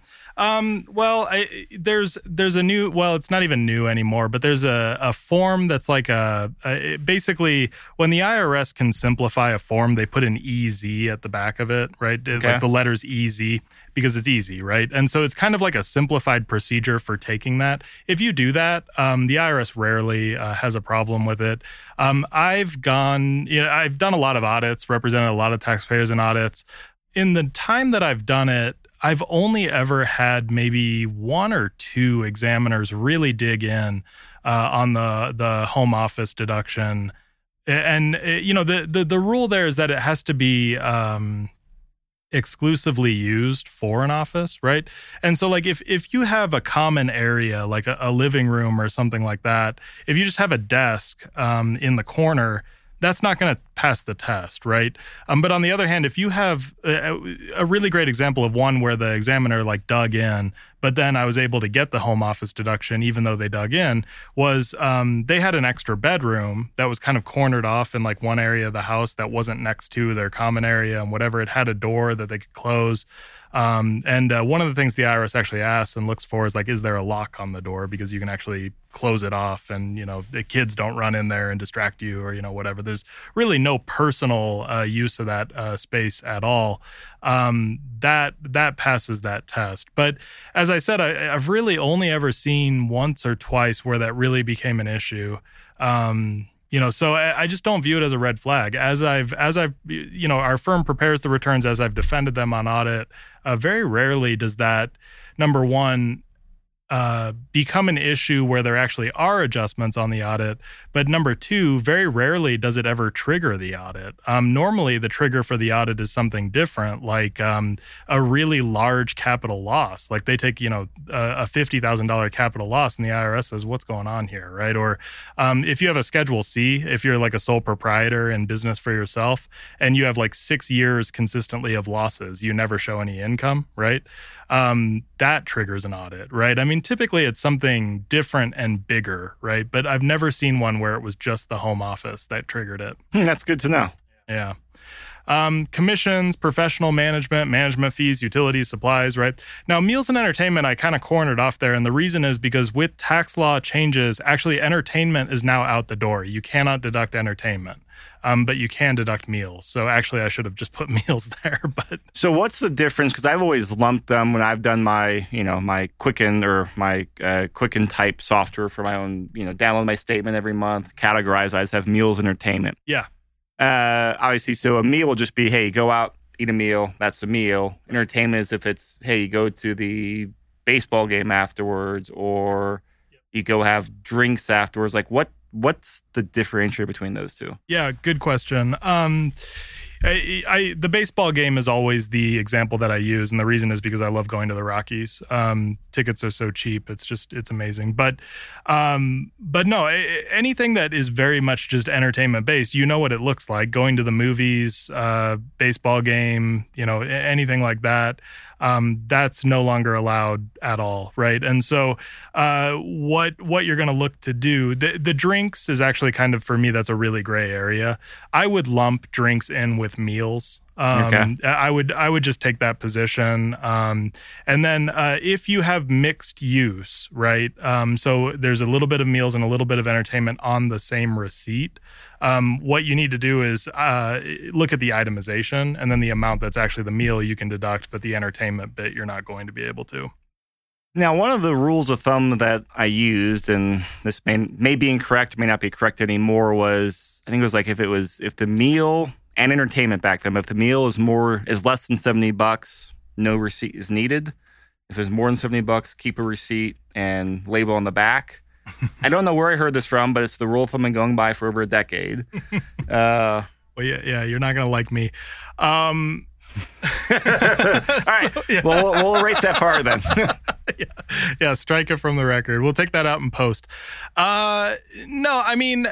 There's a new, it's not even new anymore, but there's a form that's like basically when the IRS can simplify a form, they put an EZ at the back of it, right? Okay. Like the letters EZ because it's easy, right? And so it's kind of like a simplified procedure for taking that. If you do that, the IRS rarely has a problem with it. I've done a lot of audits, represented a lot of taxpayers in audits. In the time that I've done it, I've only ever had maybe 1 or 2 examiners really dig in on the home office deduction. And, the rule there is that it has to be exclusively used for an office, right? And so like if you have a common area, like a living room or something like that, if you just have a desk in the corner, that's not going to pass the test, right? But on the other hand, if you have a really great example of one where the examiner like dug in, but then I was able to get the home office deduction even though they dug in, was they had an extra bedroom that was kind of cornered off in like one area of the house that wasn't next to their common area and whatever. It had a door that they could close. And one of the things the IRS actually asks and looks for is like, is there a lock on the door? Because you can actually close it off and, the kids don't run in there and distract you or, whatever. There's really no personal use of that space at all. That passes that test. But as I said, I've really only ever seen once or twice where that really became an issue. So I just don't view it as a red flag. As I've, our firm prepares the returns, as I've defended them on audit, very rarely does that, number one, become an issue where there actually are adjustments on the audit. But number two, very rarely does it ever trigger the audit. Normally, the trigger for the audit is something different, like a really large capital loss. Like they take, a $50,000 capital loss and the IRS says, what's going on here, right? Or if you have a Schedule C, if you're like a sole proprietor in business for yourself and you have like 6 years consistently of losses, you never show any income, right? That triggers an audit, right? I mean, typically it's something different and bigger, right? But I've never seen one where it was just the home office that triggered it. That's good to know. Yeah. Commissions, professional management fees, utilities, supplies, right? Now, meals and entertainment, I kind of cornered off there. And the reason is because with tax law changes, actually entertainment is now out the door. You cannot deduct entertainment. But you can deduct meals. So actually, I should have just put meals there. But so what's the difference? Because I've always lumped them when I've done my, my Quicken or my Quicken type software for my own, download my statement every month, categorize. I just have meals, entertainment. Yeah. Obviously, so a meal will just be, hey, go out, eat a meal. That's a meal. Entertainment is if it's, hey, you go to the baseball game afterwards, or you go have drinks afterwards. Like what's the differentiator between those two? Yeah, good question. The baseball game is always the example that I use, and the reason is because I love going to the Rockies. Tickets are so cheap; it's amazing. But no, anything that is very much just entertainment based, you know what it looks like. Going to the movies, baseball game, anything like that. That's no longer allowed at all, right? And so what you're going to look to do, the drinks is actually kind of, for me, that's a really gray area. I would lump drinks in with meals. Okay. I would just take that position. And then if you have mixed use, right? So there's a little bit of meals and a little bit of entertainment on the same receipt. What you need to do is look at the itemization, and then the amount that's actually the meal you can deduct, but the entertainment bit you're not going to be able to. Now, one of the rules of thumb that I used, and this may be incorrect, may not be correct anymore, was I think it was like if the meal and entertainment back then, but if the meal is less than $70, no receipt is needed. If it's more than $70, keep a receipt and label on the back. I don't know where I heard this from, but it's the rule of thumb I've been going by for over a decade. Well, yeah, you're not going to like me. All right. So, yeah. We'll erase that part then. Yeah, strike it from the record. We'll take that out in post. No, I mean,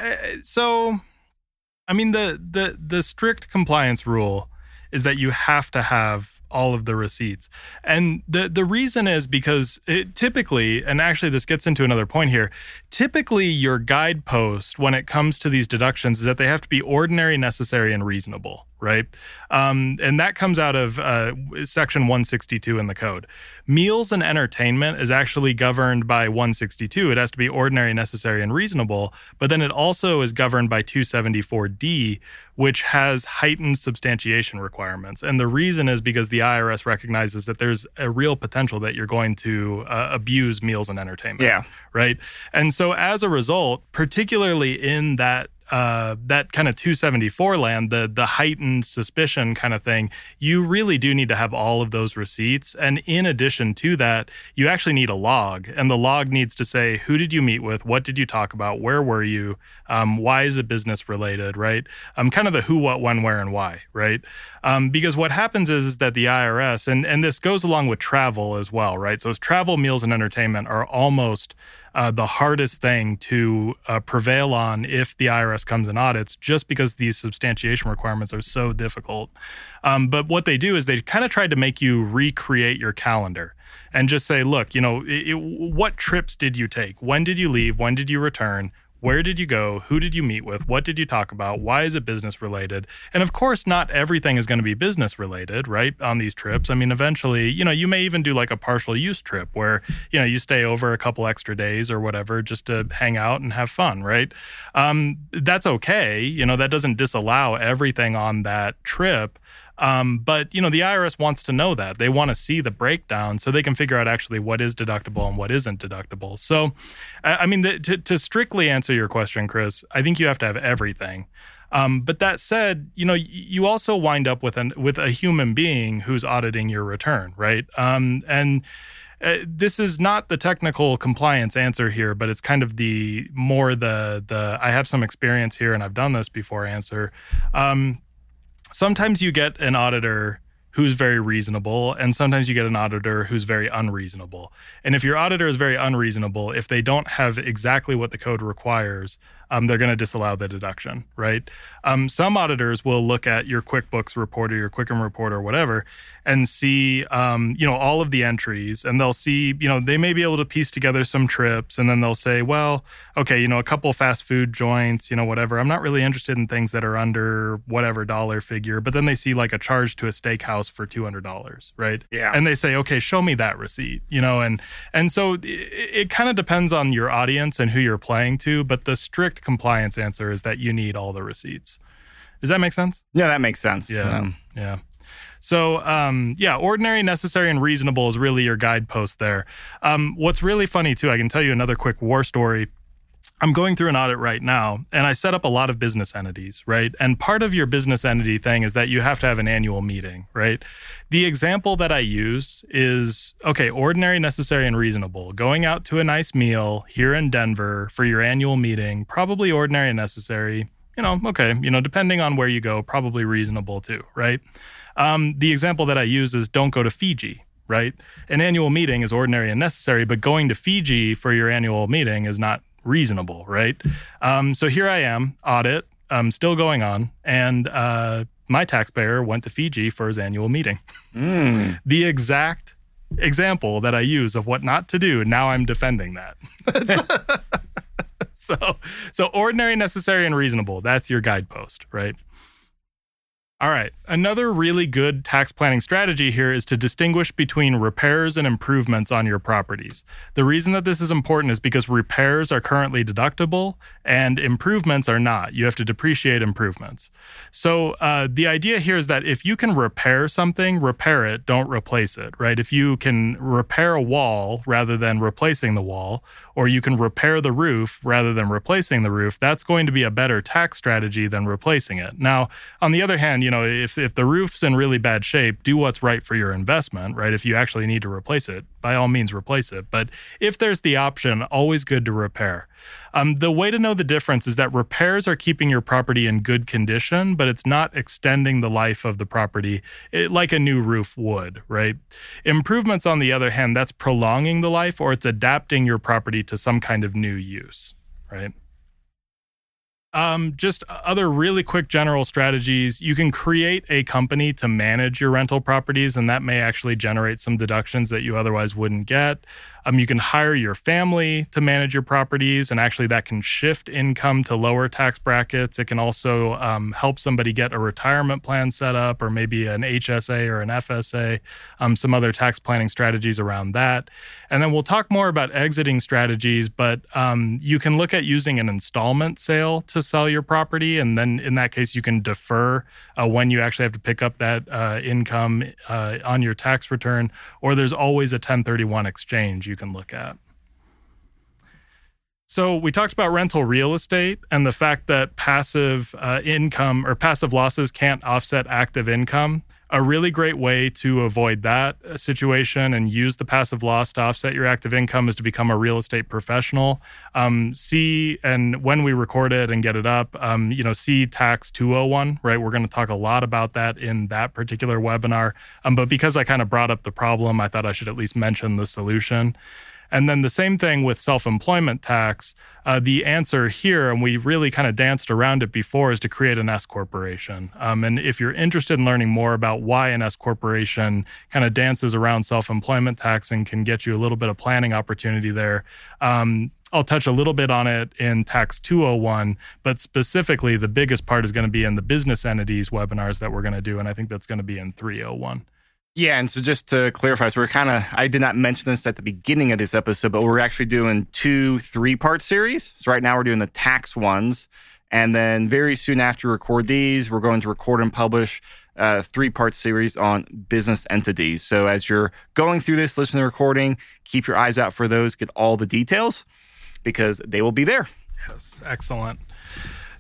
the strict compliance rule is that you have to have all of the receipts. And the reason is because typically, and actually this gets into another point here, typically your guidepost when it comes to these deductions is that they have to be ordinary, necessary, and reasonable, right? And that comes out of Section 162 in the code. Meals and entertainment is actually governed by 162. It has to be ordinary, necessary, and reasonable, but then it also is governed by 274D, which has heightened substantiation requirements. And the reason is because the IRS recognizes that there's a real potential that you're going to abuse meals and entertainment. Yeah. Right. And so as a result, particularly in that kind of 274 land, the heightened suspicion kind of thing, you really do need to have all of those receipts. And in addition to that, you actually need a log. And the log needs to say, who did you meet with? What did you talk about? Where were you? Why is it business related, right? Kind of the who, what, when, where, and why, right? Because what happens is that the IRS, and this goes along with travel as well, right? So travel, meals, and entertainment are almost the hardest thing to prevail on if the IRS comes and audits, just because these substantiation requirements are so difficult. But what they do is they kind of tried to make you recreate your calendar and just say, look, what trips did you take? When did you leave? When did you return? Where did you go? Who did you meet with? What did you talk about? Why is it business related? And of course, not everything is going to be business related, right? On these trips. I mean, eventually, you may even do like a partial use trip where, you stay over a couple extra days or whatever just to hang out and have fun, right? That's okay. That doesn't disallow everything on that trip. But, the IRS wants to know that. They want to see the breakdown so they can figure out actually what is deductible and what isn't deductible. So, to strictly answer your question, Chris, I think you have to have everything. But that said, you also wind up with a human being who's auditing your return, right? This is not the technical compliance answer here, but it's kind of the I have some experience here and I've done this before answer. Sometimes you get an auditor who's very reasonable, and sometimes you get an auditor who's very unreasonable. And if your auditor is very unreasonable, if they don't have exactly what the code requires, they're going to disallow the deduction, right? Some auditors will look at your QuickBooks report or your Quicken report or whatever and see, all of the entries, and they'll see, they may be able to piece together some trips, and then they'll say, well, okay, a couple fast food joints, whatever. I'm not really interested in things that are under whatever dollar figure, but then they see like a charge to a steakhouse for $200, right? Yeah. And they say, okay, show me that receipt, and so it kind of depends on your audience and who you're playing to, but the strict compliance answer is that you need all the receipts. Does that make sense? Yeah, that makes sense. Yeah. So, ordinary, necessary, and reasonable is really your guidepost there. What's really funny, too, I can tell you another quick war story. I'm going through an audit right now, and I set up a lot of business entities, right? And part of your business entity thing is that you have to have an annual meeting, right? The example that I use is, okay, ordinary, necessary, and reasonable. Going out to a nice meal here in Denver for your annual meeting, probably ordinary and necessary, depending on where you go, probably reasonable too, right? The example that I use is don't go to Fiji, right? An annual meeting is ordinary and necessary, but going to Fiji for your annual meeting is not reasonable, right? So here I am, audit, still going on, and my taxpayer went to Fiji for his annual meeting. The exact example that I use of what not to do, now I'm defending that. So ordinary, necessary, and reasonable, that's your guidepost, right? All right. Another really good tax planning strategy here is to distinguish between repairs and improvements on your properties. The reason that this is important is because repairs are currently deductible and improvements are not. You have to depreciate improvements. So the idea here is that if you can repair something, repair it, don't replace it, right? If you can repair a wall rather than replacing the wall, or you can repair the roof rather than replacing the roof, that's going to be a better tax strategy than replacing it. Now, on the other hand, if the roof's in really bad shape, do what's right for your investment, right? If you actually need to replace it, by all means, replace it. But if there's the option, always good to repair. The way to know the difference is that repairs are keeping your property in good condition, but it's not extending the life of the property like a new roof would, right? Improvements, on the other hand, that's prolonging the life, or it's adapting your property to some kind of new use, right? Just other really quick general strategies. You can create a company to manage your rental properties, and that may actually generate some deductions that you otherwise wouldn't get. You can hire your family to manage your properties, and actually that can shift income to lower tax brackets. It can also help somebody get a retirement plan set up, or maybe an HSA or an FSA, some other tax planning strategies around that. And then we'll talk more about exiting strategies, but you can look at using an installment sale to sell your property, and then in that case, you can defer when you actually have to pick up that income on your tax return, or there's always a 1031 exchange you can look at. So we talked about rental real estate and the fact that passive income or passive losses can't offset active income. A really great way to avoid that situation and use the passive loss to offset your active income is to become a real estate professional. And when we record it and get it up, see Tax 201, right? We're going to talk a lot about that in that particular webinar. But because I kind of brought up the problem, I thought I should at least mention the solution. And then the same thing with self-employment tax. The answer here, and we really kind of danced around it before, is to create an S corporation. And if you're interested in learning more about why an S corporation kind of dances around self-employment tax and can get you a little bit of planning opportunity there, I'll touch a little bit on it in Tax 201, but specifically the biggest part is going to be in the business entities webinars that we're going to do, and I think that's going to be in 301. Yeah, and so just to clarify, so I did not mention this at the beginning of this episode, but we're actually doing 2 3-part series. So right now we're doing the tax ones, and then very soon after we record these, we're going to record and publish a 3-part series on business entities. So as you're going through this, listen to the recording, keep your eyes out for those, get all the details, because they will be there. Yes, excellent.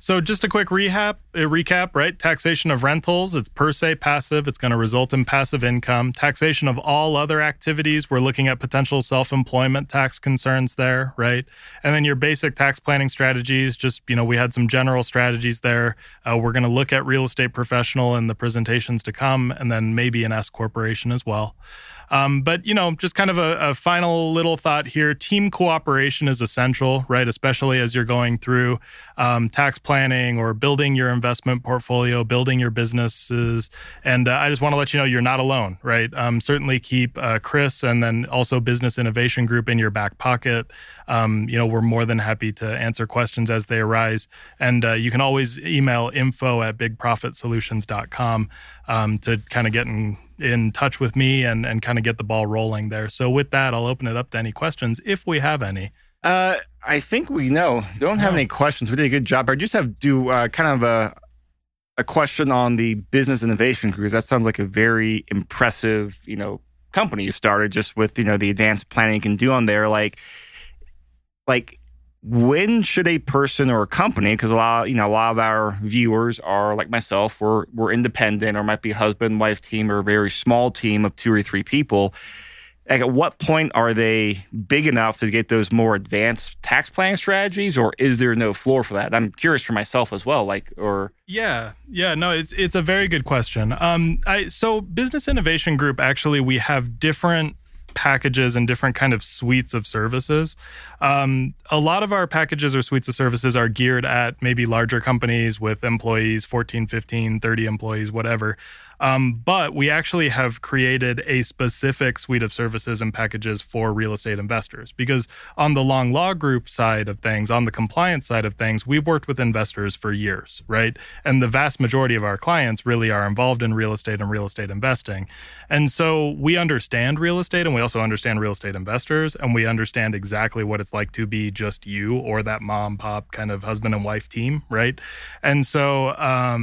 So just a quick recap, right? Taxation of rentals, it's per se passive. It's going to result in passive income. Taxation of all other activities, we're looking at potential self-employment tax concerns there, right? And then your basic tax planning strategies, just, we had some general strategies there. We're going to look at real estate professional in the presentations to come, and then maybe an S corporation as well. But, just kind of a final little thought here. Team cooperation is essential, right? Especially as you're going through tax planning or building your investment portfolio, building your businesses. And I just want to let you know you're not alone, right? Certainly keep Chris and then also Business Innovation Group in your back pocket. We're more than happy to answer questions as they arise. And you can always email info@bigprofitsolutions.com to kind of get in touch with me and kind of get the ball rolling there. So with that, I'll open it up to any questions if we have any. I think we don't have any questions. We did a good job. I just have to kind of a question on the Business Innovation Group. That sounds like a very impressive, company you started just with, the advanced planning you can do on there. Like when should a person or a company, because a lot of our viewers are like myself, we're independent or might be a husband, wife team or a very small team of 2 or 3 people. Like at what point are they big enough to get those more advanced tax planning strategies, or is there no floor for that? I'm curious for myself as well. It's a very good question. So Business Innovation Group, actually, we have different packages and different kind of suites of services. A lot of our packages or suites of services are geared at maybe larger companies with employees, 14, 15, 30 employees, whatever. But we actually have created a specific suite of services and packages for real estate investors, because on the long law group side of things, on the compliance side of things, we've worked with investors for years, right? And the vast majority of our clients really are involved in real estate and real estate investing. And so we understand real estate, and we also understand real estate investors, and we understand exactly what it's like to be just you or that mom, pop kind of husband and wife team, right? And so,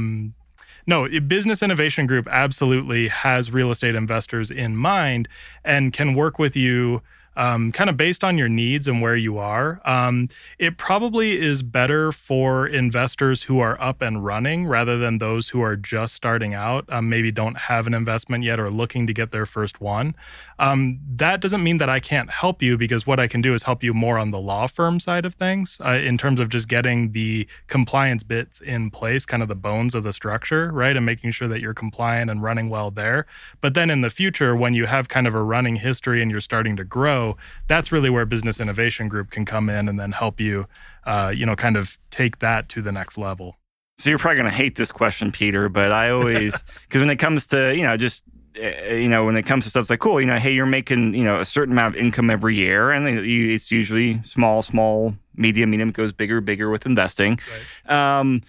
Business Innovation Group absolutely has real estate investors in mind and can work with you kind of based on your needs and where you are. It probably is better for investors who are up and running rather than those who are just starting out, maybe don't have an investment yet or looking to get their first one. That doesn't mean that I can't help you, because what I can do is help you more on the law firm side of things in terms of just getting the compliance bits in place, kind of the bones of the structure, right? And making sure that you're compliant and running well there. But then in the future, when you have kind of a running history and you're starting to grow, that's really where Business Innovation Group can come in and then help you, kind of take that to the next level. So you're probably going to hate this question, Peter, but I always, because when it comes to, when it comes to stuff, it's like, cool, hey, you're making, a certain amount of income every year, and it's usually small, medium, it goes bigger with investing. Right.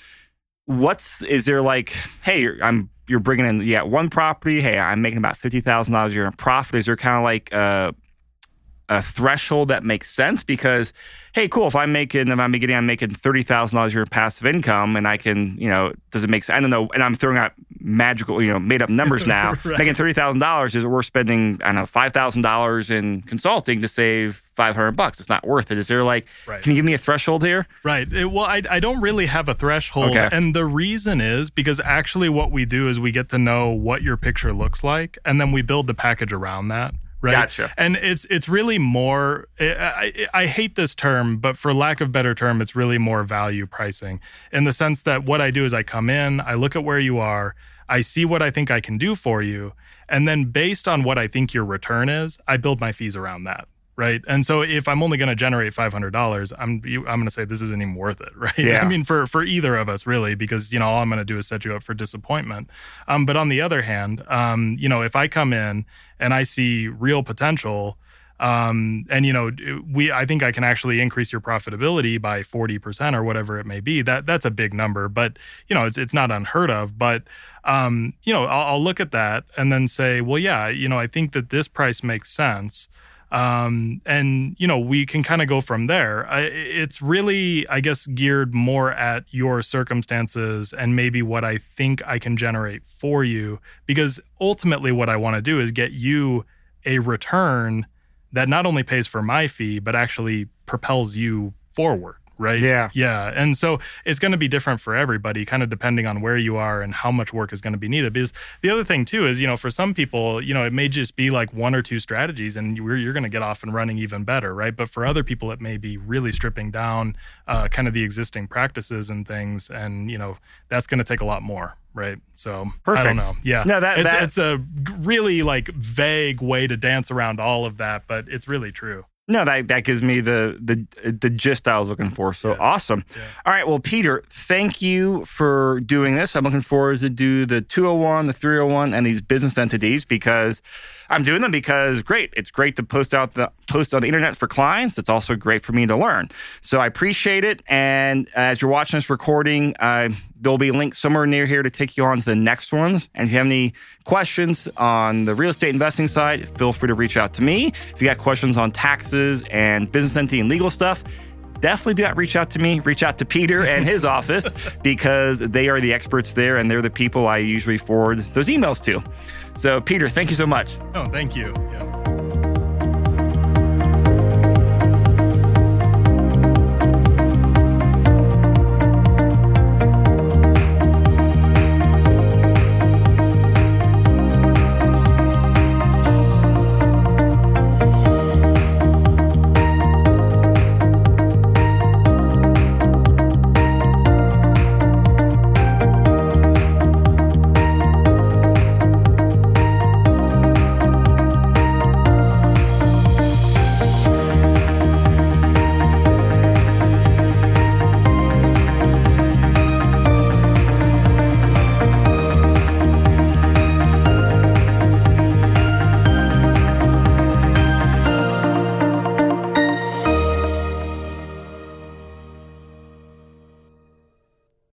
Is there like, hey, you're bringing in, one property, hey, I'm making about $50,000 a year in profit. Is there kind of like a threshold that makes sense? Because, hey, cool, if I'm making $30,000 a year in passive income, and I can, does it make sense? I don't know. And I'm throwing out magical, made up numbers now. Right. Making $30,000 is worth spending, $5,000 in consulting to save $500. It's not worth it. Is there Right. Can you give me a threshold here? Right. I don't really have a threshold. Okay. And the reason is because actually what we do is we get to know what your picture looks like, and then we build the package around that. Right. Gotcha. And it's really more, I hate this term, but for lack of better term, it's really more value pricing, in the sense that what I do is I come in, I look at where you are, I see what I think I can do for you, and then based on what I think your return is, I build my fees around that. Right. And so if I'm only going to generate $500, I'm going to say this isn't even worth it. Right. Yeah. I mean, for either of us, really, because, all I'm going to do is set you up for disappointment. But on the other hand, if I come in and I see real potential, I think I can actually increase your profitability by 40% or whatever it may be. That's a big number, but, it's not unheard of. But, I'll look at that and then say, well, yeah, I think that this price makes sense. We can kind of go from there. It's really, I guess, geared more at your circumstances and maybe what I think I can generate for you, because ultimately what I want to do is get you a return that not only pays for my fee, but actually propels you forward. right? Yeah. Yeah. And so it's going to be different for everybody, kind of depending on where you are and how much work is going to be needed. Because the other thing too is, for some people, it may just be like one or two strategies and you're going to get off and running even better, right? But for other people, it may be really stripping down kind of the existing practices and things. And, that's going to take a lot more. Right. So perfect. I don't know. Yeah. No, it's a really like vague way to dance around all of that, but it's really true. No, that gives me the gist I was looking for. So awesome. Yeah. All right. Well, Peter, thank you for doing this. I'm looking forward to do the 201, the 301, and these business entities because I'm doing them because it's great to post on the internet for clients. It's also great for me to learn. So I appreciate it. And as you're watching this recording, there'll be a link somewhere near here to take you on to the next ones. And if you have any questions on the real estate investing side, feel free to reach out to me. If you got questions on taxes and business entity and legal stuff, definitely do not reach out to me. Reach out to Peter and his office because they are the experts there and they're the people I usually forward those emails to. So, Peter, thank you so much. Oh, thank you. Yeah.